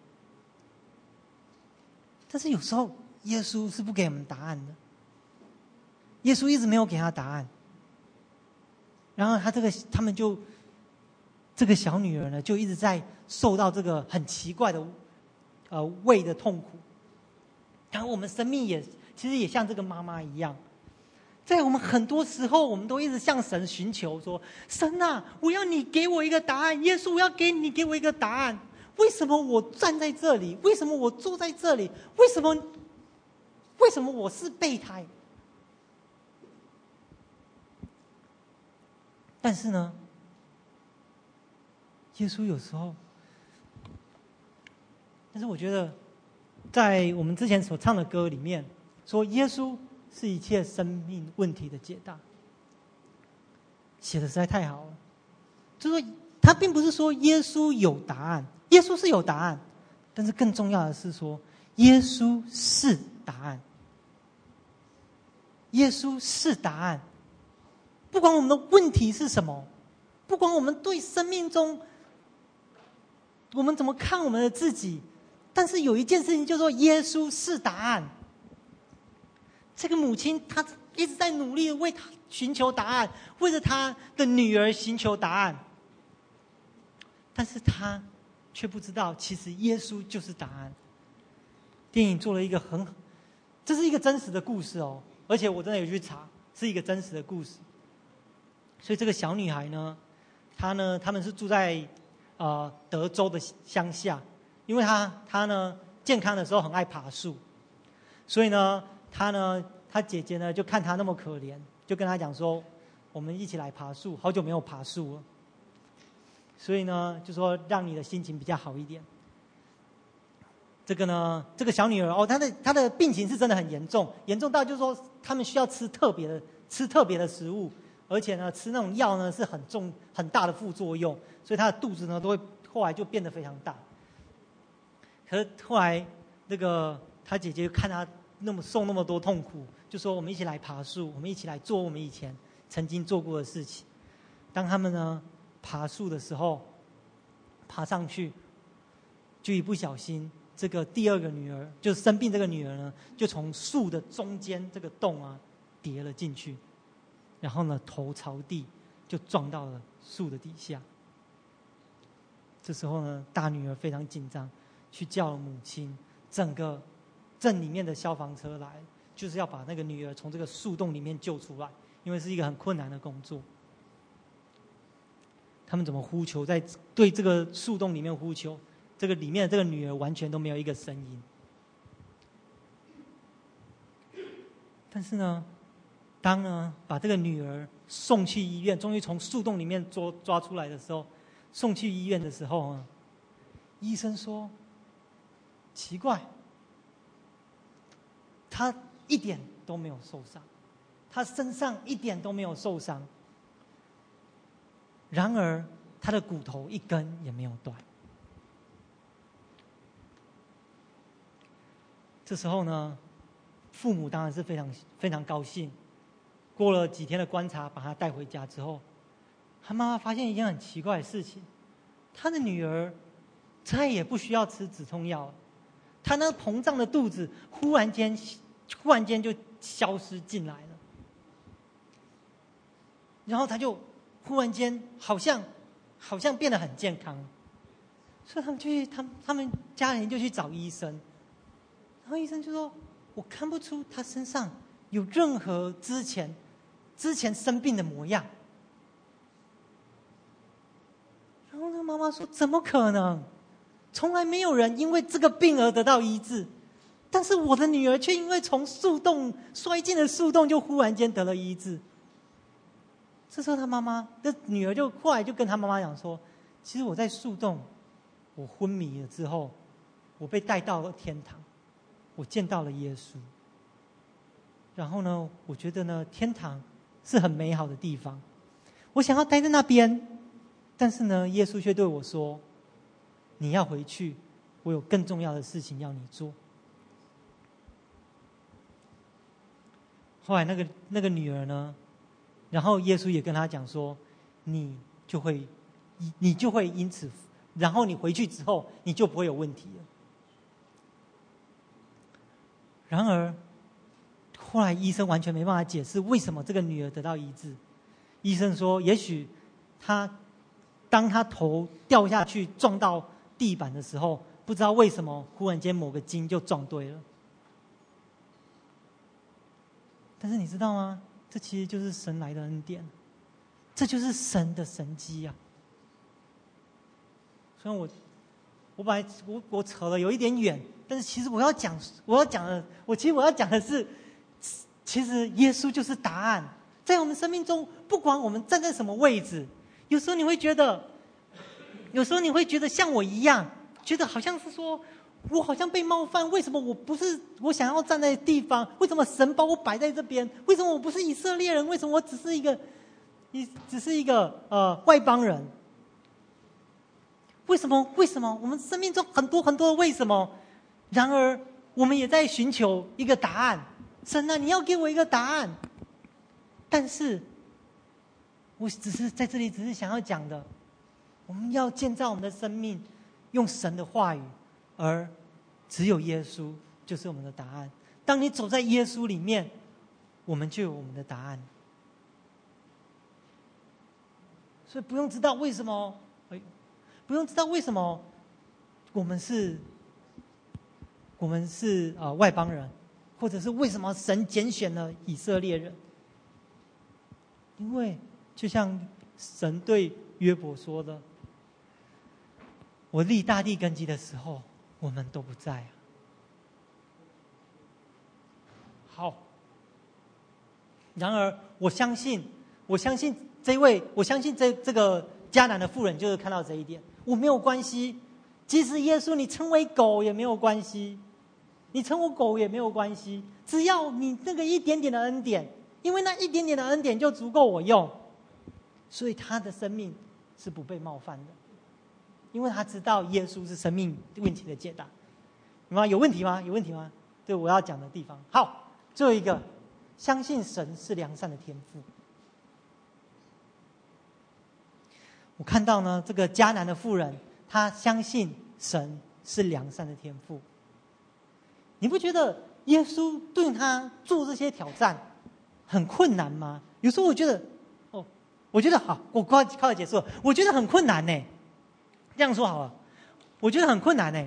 但是有时候耶稣是不给我们答案的，耶稣一直没有给他答案。然后他这个他们就这个小女儿呢，就一直在受到这个很奇怪的呃胃的痛苦。然后我们生命也其实也像这个妈妈一样。在我们很多时候，我们都一直向神寻求说：“神啊，我要你给我一个答案。耶稣，我要给你给我一个答案。为什么我站在这里？为什么我坐在这里？为什么？为什么我是备胎？”但是呢，耶稣有时候，但是我觉得，在我们之前所唱的歌里面说，耶稣。是一切生命问题的解答，写的实在太好了。就是说，他并不是说耶稣有答案，耶稣是有答案，但是更重要的是说，耶稣是答案。耶稣是答案，不管我们的问题是什么，不管我们对生命中我们怎么看我们的自己，但是有一件事情就是说，耶稣是答案。这个母亲，她一直在努力的为他寻求答案，为了她的女儿寻求答案，但是她却不知道，其实耶稣就是答案。电影做了一个很，这是一个真实的故事哦，而且我真的有去查，是一个真实的故事。所以这个小女孩呢，她呢，他们是住在呃德州的乡下，因为她她呢健康的时候很爱爬树，所以呢。他呢，他姐姐呢，就看他那么可怜，就跟他讲说：“我们一起来爬树，好久没有爬树了。”所以呢，就说让你的心情比较好一点。这个呢，这个小女儿哦，她的她的病情是真的很严重，严重到就是说他们需要吃特别的吃特别的食物，而且呢，吃那种药呢是很重很大的副作用，所以她的肚子呢都会后来就变得非常大。可是后来那个她姐姐看她。那么受那么多痛苦，就说我们一起来爬树，我们一起来做我们以前曾经做过的事情。当他们呢爬树的时候，爬上去， 就一不小心，这个第二个女儿，就是生病这个女儿呢，就从树的中间这个洞啊跌了进去，然后呢头朝地就撞到了树的底下。这时候呢，大女儿非常紧张，去叫了母亲，整个镇里面的消防车来，就是要把那个女儿从这个树洞里面救出来，因为是一个很困难的工作。他们怎么呼求，在对这个树洞里面呼求，这个里面的这个女儿完全都没有一个声音。但是呢，当呢把这个女儿送去医院，终于从树洞里面抓抓出来的时候，送去医院的时候啊，医生说：“奇怪，她一点都没有受伤，她身上一点都没有受伤。然而，她的骨头一根也没有断。”这时候呢，父母当然是非常非常高兴。过了几天的观察，把她带回家之后，他妈妈发现一件很奇怪的事情：他的女儿再也不需要吃止痛药了，她那膨胀的肚子忽然间忽然间就消失进来了，然后她就忽然间好像好像变得很健康，所以他们就去他们他们家人就去找医生，然后医生就说：“我看不出她身上有任何之前之前生病的模样。”然后那妈妈说：“怎么可能？从来没有人因为这个病而得到医治，但是我的女儿却因为从树洞摔进了树洞，就忽然间得了医治。”这时候他妈妈的女儿就后来就跟他妈妈讲说：“其实我在树洞，我昏迷了之后，我被带到了天堂，我见到了耶稣。然后呢，我觉得呢，天堂是很美好的地方，我想要待在那边。但是呢，耶稣却对我说：你要回去，我有更重要的事情要你做。”后来那个那个女儿呢，然后耶稣也跟她讲说：你就会你就会因此，然后你回去之后你就不会有问题了。然而后来医生完全没办法解释为什么这个女儿得到医治。医生说，也许她当她头掉下去撞到地板的时候，不知道为什么忽然间某个筋就撞对了。但是你知道吗？这其实就是神来的恩典，这就是神的神迹啊！虽然我我本来我我扯了有一点远，但是其实我要讲我要讲的，我其实我要讲的是，其实耶稣就是答案。在我们生命中，不管我们站在什么位置，有时候你会觉得，有时候你会觉得像我一样，觉得好像是说，我好像被冒犯，为什么我不是我想要站在的地方？为什么神把我摆在这边？为什么我不是以色列人？为什么我只是一个，一只是一个呃外邦人？为什么？为什么？我们生命中很多很多的为什么？然而，我们也在寻求一个答案。神啊，你要给我一个答案。但是，我只是在这里，只是想要讲的，我们要建造我们的生命，用神的话语，而只有耶稣就是我们的答案。当你走在耶稣里面，我们就有我们的答案。所以不用知道为什么，哎，不用知道为什么我们是，我们是啊、呃、外邦人，或者是为什么神拣选了以色列人。因为就像神对约伯说的，我立大地根基的时候，我们都不在啊。好，然而我相信，我相信这位，我相信这这个迦南的妇人就是看到这一点。我没有关系，即使耶稣你称为狗也没有关系，你称我狗也没有关系，只要你那个一点点的恩典。因为那一点点的恩典就足够我用，所以他的生命是不被冒犯的，因为他知道耶稣是生命问题的解答。有吗？有问题吗？有问题吗？对我要讲的地方。好，最后一个，相信神是良善的天父。我看到呢，这个迦南的妇人，她相信神是良善的天父。你不觉得耶稣对他做这些挑战很困难吗？有时候我觉得，哦，我觉得好，我快快要结束了，我觉得很困难呢。这样说好了，我觉得很困难呢。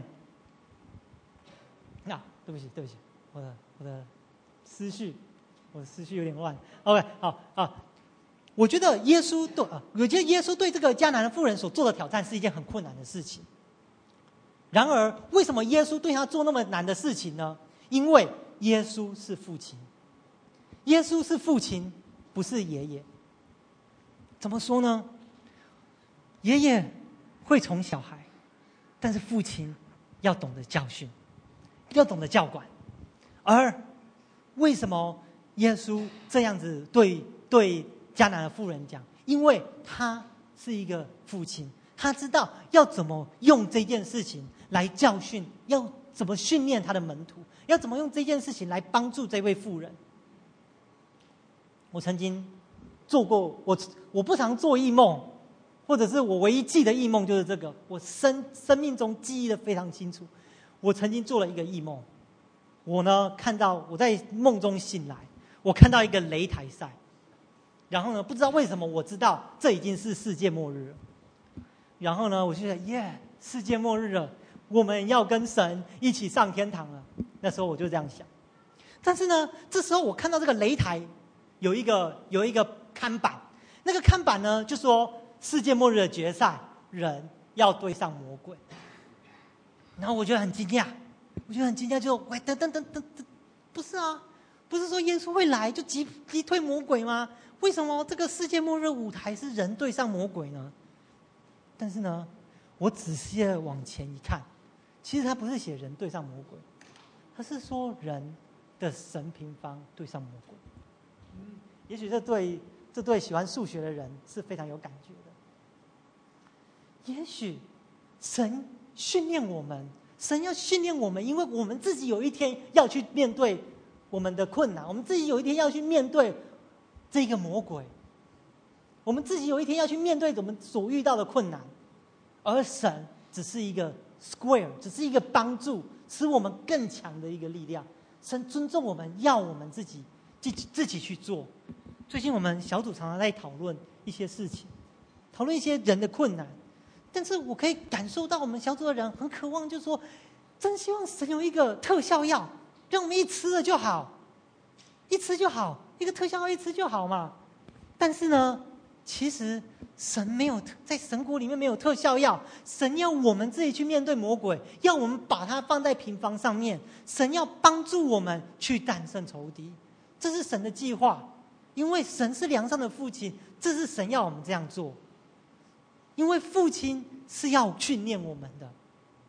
啊，对不起，对不起，我的我的思绪，我的思绪有点乱。OK， 好啊，我觉得耶稣对啊，我觉得耶稣对这个迦南的妇人所做的挑战是一件很困难的事情。然而，为什么耶稣对他做那么难的事情呢？因为耶稣是父亲，耶稣是父亲，不是爷爷。怎么说呢？爷爷会宠小孩，但是父亲要懂得教训，要懂得教管。而为什么耶稣这样子对对迦南的妇人讲？因为他是一个父亲，他知道要怎么用这件事情来教训，要怎么训练他的门徒，要怎么用这件事情来帮助这位妇人。我曾经做过，我我不常做异梦，或者是我唯一记的异梦就是这个，我生生命中记忆的非常清楚。我曾经做了一个异梦，我呢看到我在梦中醒来，我看到一个擂台赛，然后呢不知道为什么我知道这已经是世界末日了，然后呢我就觉得耶，世界末日了，我们要跟神一起上天堂了。那时候我就这样想。但是呢这时候我看到这个擂台有一个有一个看板，那个看板呢就说世界末日的决赛，人要对上魔鬼。然后我觉得很惊讶，我觉得很惊讶，就喂，等等等等等，不是啊，不是说耶稣会来就击击退魔鬼吗？为什么这个世界末日舞台是人对上魔鬼呢？但是呢，我仔细的往前一看，其实他不是写人对上魔鬼，他是说人的神平方对上魔鬼。嗯，也许这对这对喜欢数学的人是非常有感觉的。也许神训练我们，神要训练我们，因为我们自己有一天要去面对我们的困难，我们自己有一天要去面对这个魔鬼，我们自己有一天要去面对我们所遇到的困难，而神只是一个 square， 只是一个帮助，使我们更强的一个力量。神尊重我们，要我们自己自己自己去做。最近我们小组常常在讨论一些事情，讨论一些人的困难。但是我可以感受到我们小组的人很渴望，就是说真希望神有一个特效药，让我们一吃了就好，一吃就好，一个特效药一吃就好嘛。但是呢其实神没有，在神国里面没有特效药，神要我们自己去面对魔鬼，要我们把它放在平方上面，神要帮助我们去战胜仇敌，这是神的计划。因为神是良善的父亲，这是神要我们这样做，因为父亲是要训练我们的。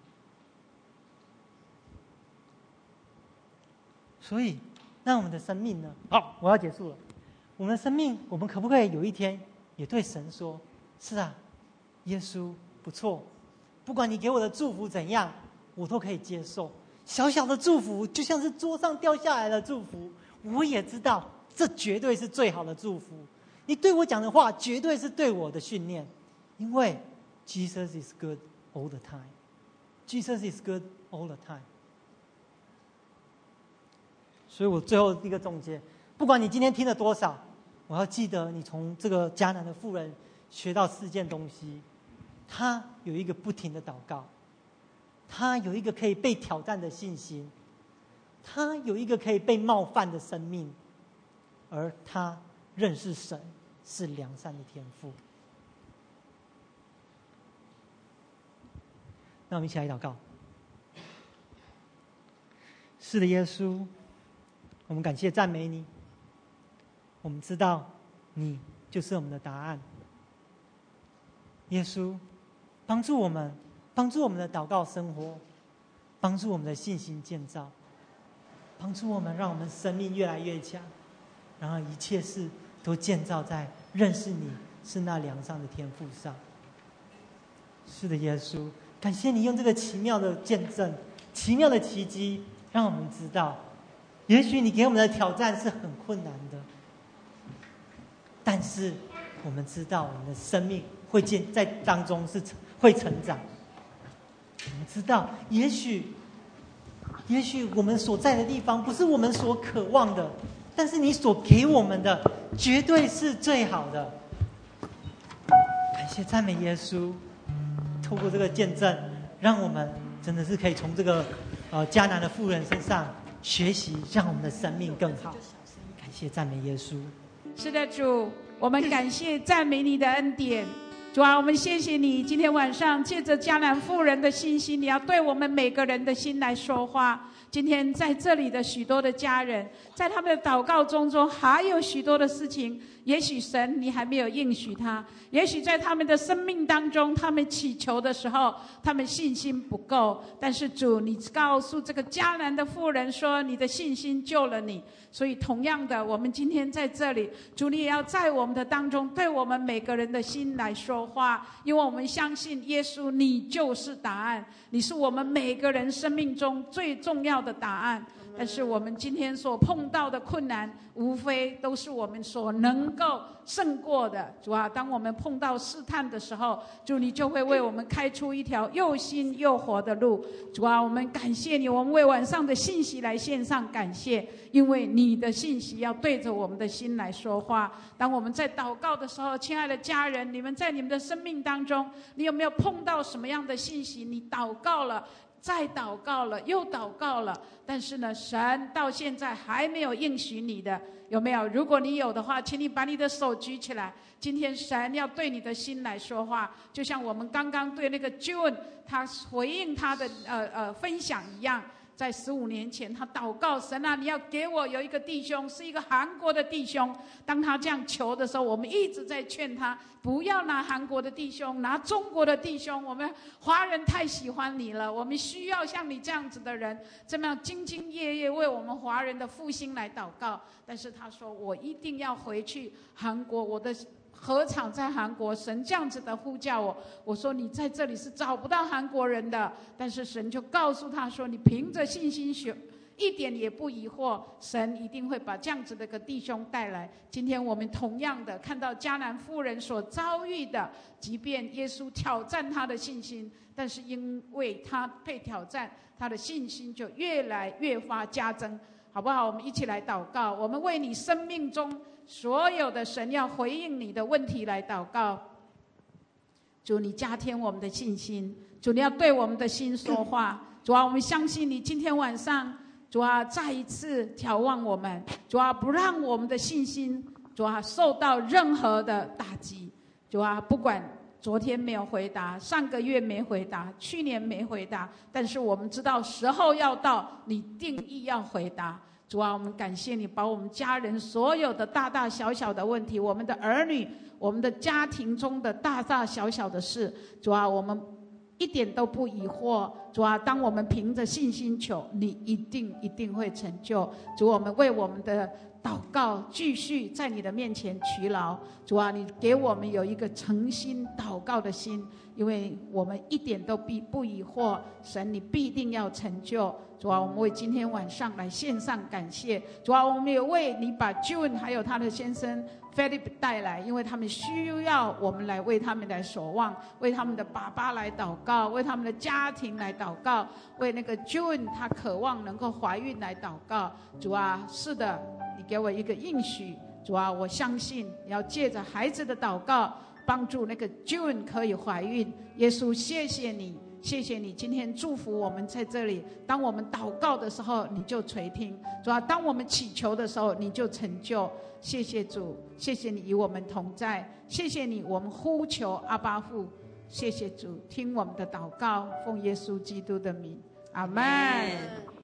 所以那我们的生命呢，好，我要结束了。我们的生命，我们可不可以有一天也对神说，是啊，耶稣不错，不管你给我的祝福怎样，我都可以接受。小小的祝福就像是桌上掉下来的祝福，我也知道这绝对是最好的祝福。你对我讲的话绝对是对我的训练，因为 Jesus is good all the time. Jesus is good all the time. 所以我最后一个总结，不管你今天听了多少，我要记得你从这个迦南的妇人学到四件东西。他有一个不停的祷告，他有一个可以被挑战的信心，他有一个可以被冒犯的生命，而他认识神是良善的天父。那我们一起来祷告。是的，耶稣，我们感谢赞美你，我们知道你就是我们的答案。耶稣，帮助我们，帮助我们的祷告生活，帮助我们的信心建造，帮助我们让我们生命越来越强，然后一切事都建造在认识你是那良善的天父上。是的，耶稣，感谢你用这个奇妙的见证，奇妙的奇迹，让我们知道，也许你给我们的挑战是很困难的，但是我们知道我们的生命会建在当中是会成长， 我们知道，也许，也许我们所在的地方不是我们所渴望的，但是你所给我们的绝对是最好的。感谢赞美耶稣，透过这个见证，让我们真的是可以从这个呃迦南的妇人身上学习，让我们的生命更好。感谢赞美耶稣。 是的，主，我们感谢赞美你的恩典。主啊，我们谢谢你，今天晚上借着迦南妇人的信息，你要对我们每个人的心来说话。今天在这里的许多的家人，在他们的祷告中中还有许多的事情，也许神你还没有应许他，也许在他们的生命当中，他们祈求的时候，他们信心不够。但是主，你告诉这个迦南的妇人说，你的信心救了你。所以同样的，我们今天在这里，主你也要在我们的当中对我们每个人的心来说话，因为我们相信耶稣你就是答案，你是我们每个人生命中最重要的答案。但是我们今天所碰到的困难，无非都是我们所能够胜过的。主啊，当我们碰到试探的时候，主你就会为我们开出一条又新又活的路。主啊，我们感谢你，我们为晚上的信息来献上感谢，因为你的信息要对着我们的心来说话。当我们在祷告的时候，亲爱的家人，你们在你们的生命当中，你有没有碰到什么样的信息？你祷告了，再祷告了，又祷告了，但是呢，神到现在还没有应许你的，有没有？如果你有的话，请你把你的手举起来。今天神要对你的心来说话，就像我们刚刚对那个 June 他回应他的呃呃分享一样。在十五年前，他祷告神啊，你要给我有一个弟兄，是一个韩国的弟兄。当他这样求的时候，我们一直在劝他不要拿韩国的弟兄，拿中国的弟兄。我们华人太喜欢你了，我们需要像你这样子的人，这么样兢兢业业为我们华人的复兴来祷告。但是他说，我一定要回去韩国，我的何尝在韩国？神这样子的呼叫我，我说你在这里是找不到韩国人的。但是神就告诉他说，你凭着信心学，一点也不疑惑，神一定会把这样子的一个弟兄带来。今天我们同样的看到迦南妇人所遭遇的，即便耶稣挑战他的信心，但是因为他被挑战，他的信心就越来越发加增，好不好？我们一起来祷告，我们为你生命中所有的神要回应你的问题来祷告。主，你加添我们的信心，主你要对我们的心说话。主啊，我们相信你今天晚上，主啊再一次眺望我们，主啊不让我们的信心，主啊受到任何的打击。主啊，不管昨天没有回答，上个月没回答，去年没回答，但是我们知道时候要到，你定义要回答。主啊，我们感谢你，把我们家人所有的大大小小的问题，我们的儿女，我们的家庭中的大大小小的事，主啊，我们一点都不疑惑。主啊，当我们凭着信心求，你一定一定会成就。主，我们为我们的祷告继续在你的面前劬劳。主啊，你给我们有一个诚心祷告的心，因为我们一点都不不疑惑，神你必定要成就。主啊，我们为今天晚上来献上感谢。主啊，我们也为你把 June 还有他的先生 Philip 带来，因为他们需要我们来为他们来守望，为他们的爸爸来祷告，为他们的家庭来祷告，为那个 June 他渴望能够怀孕来祷告。主啊，是的，你给我一个应许。主啊，我相信你要借着孩子的祷告帮助那个 June 可以怀孕。耶稣，谢谢你，谢谢你今天祝福我们在这里。当我们祷告的时候，你就垂听；主啊，当我们祈求的时候，你就成就。谢谢主，谢谢你与我们同在，谢谢你，我们呼求阿爸父。谢谢主，听我们的祷告，奉耶稣基督的名，阿们。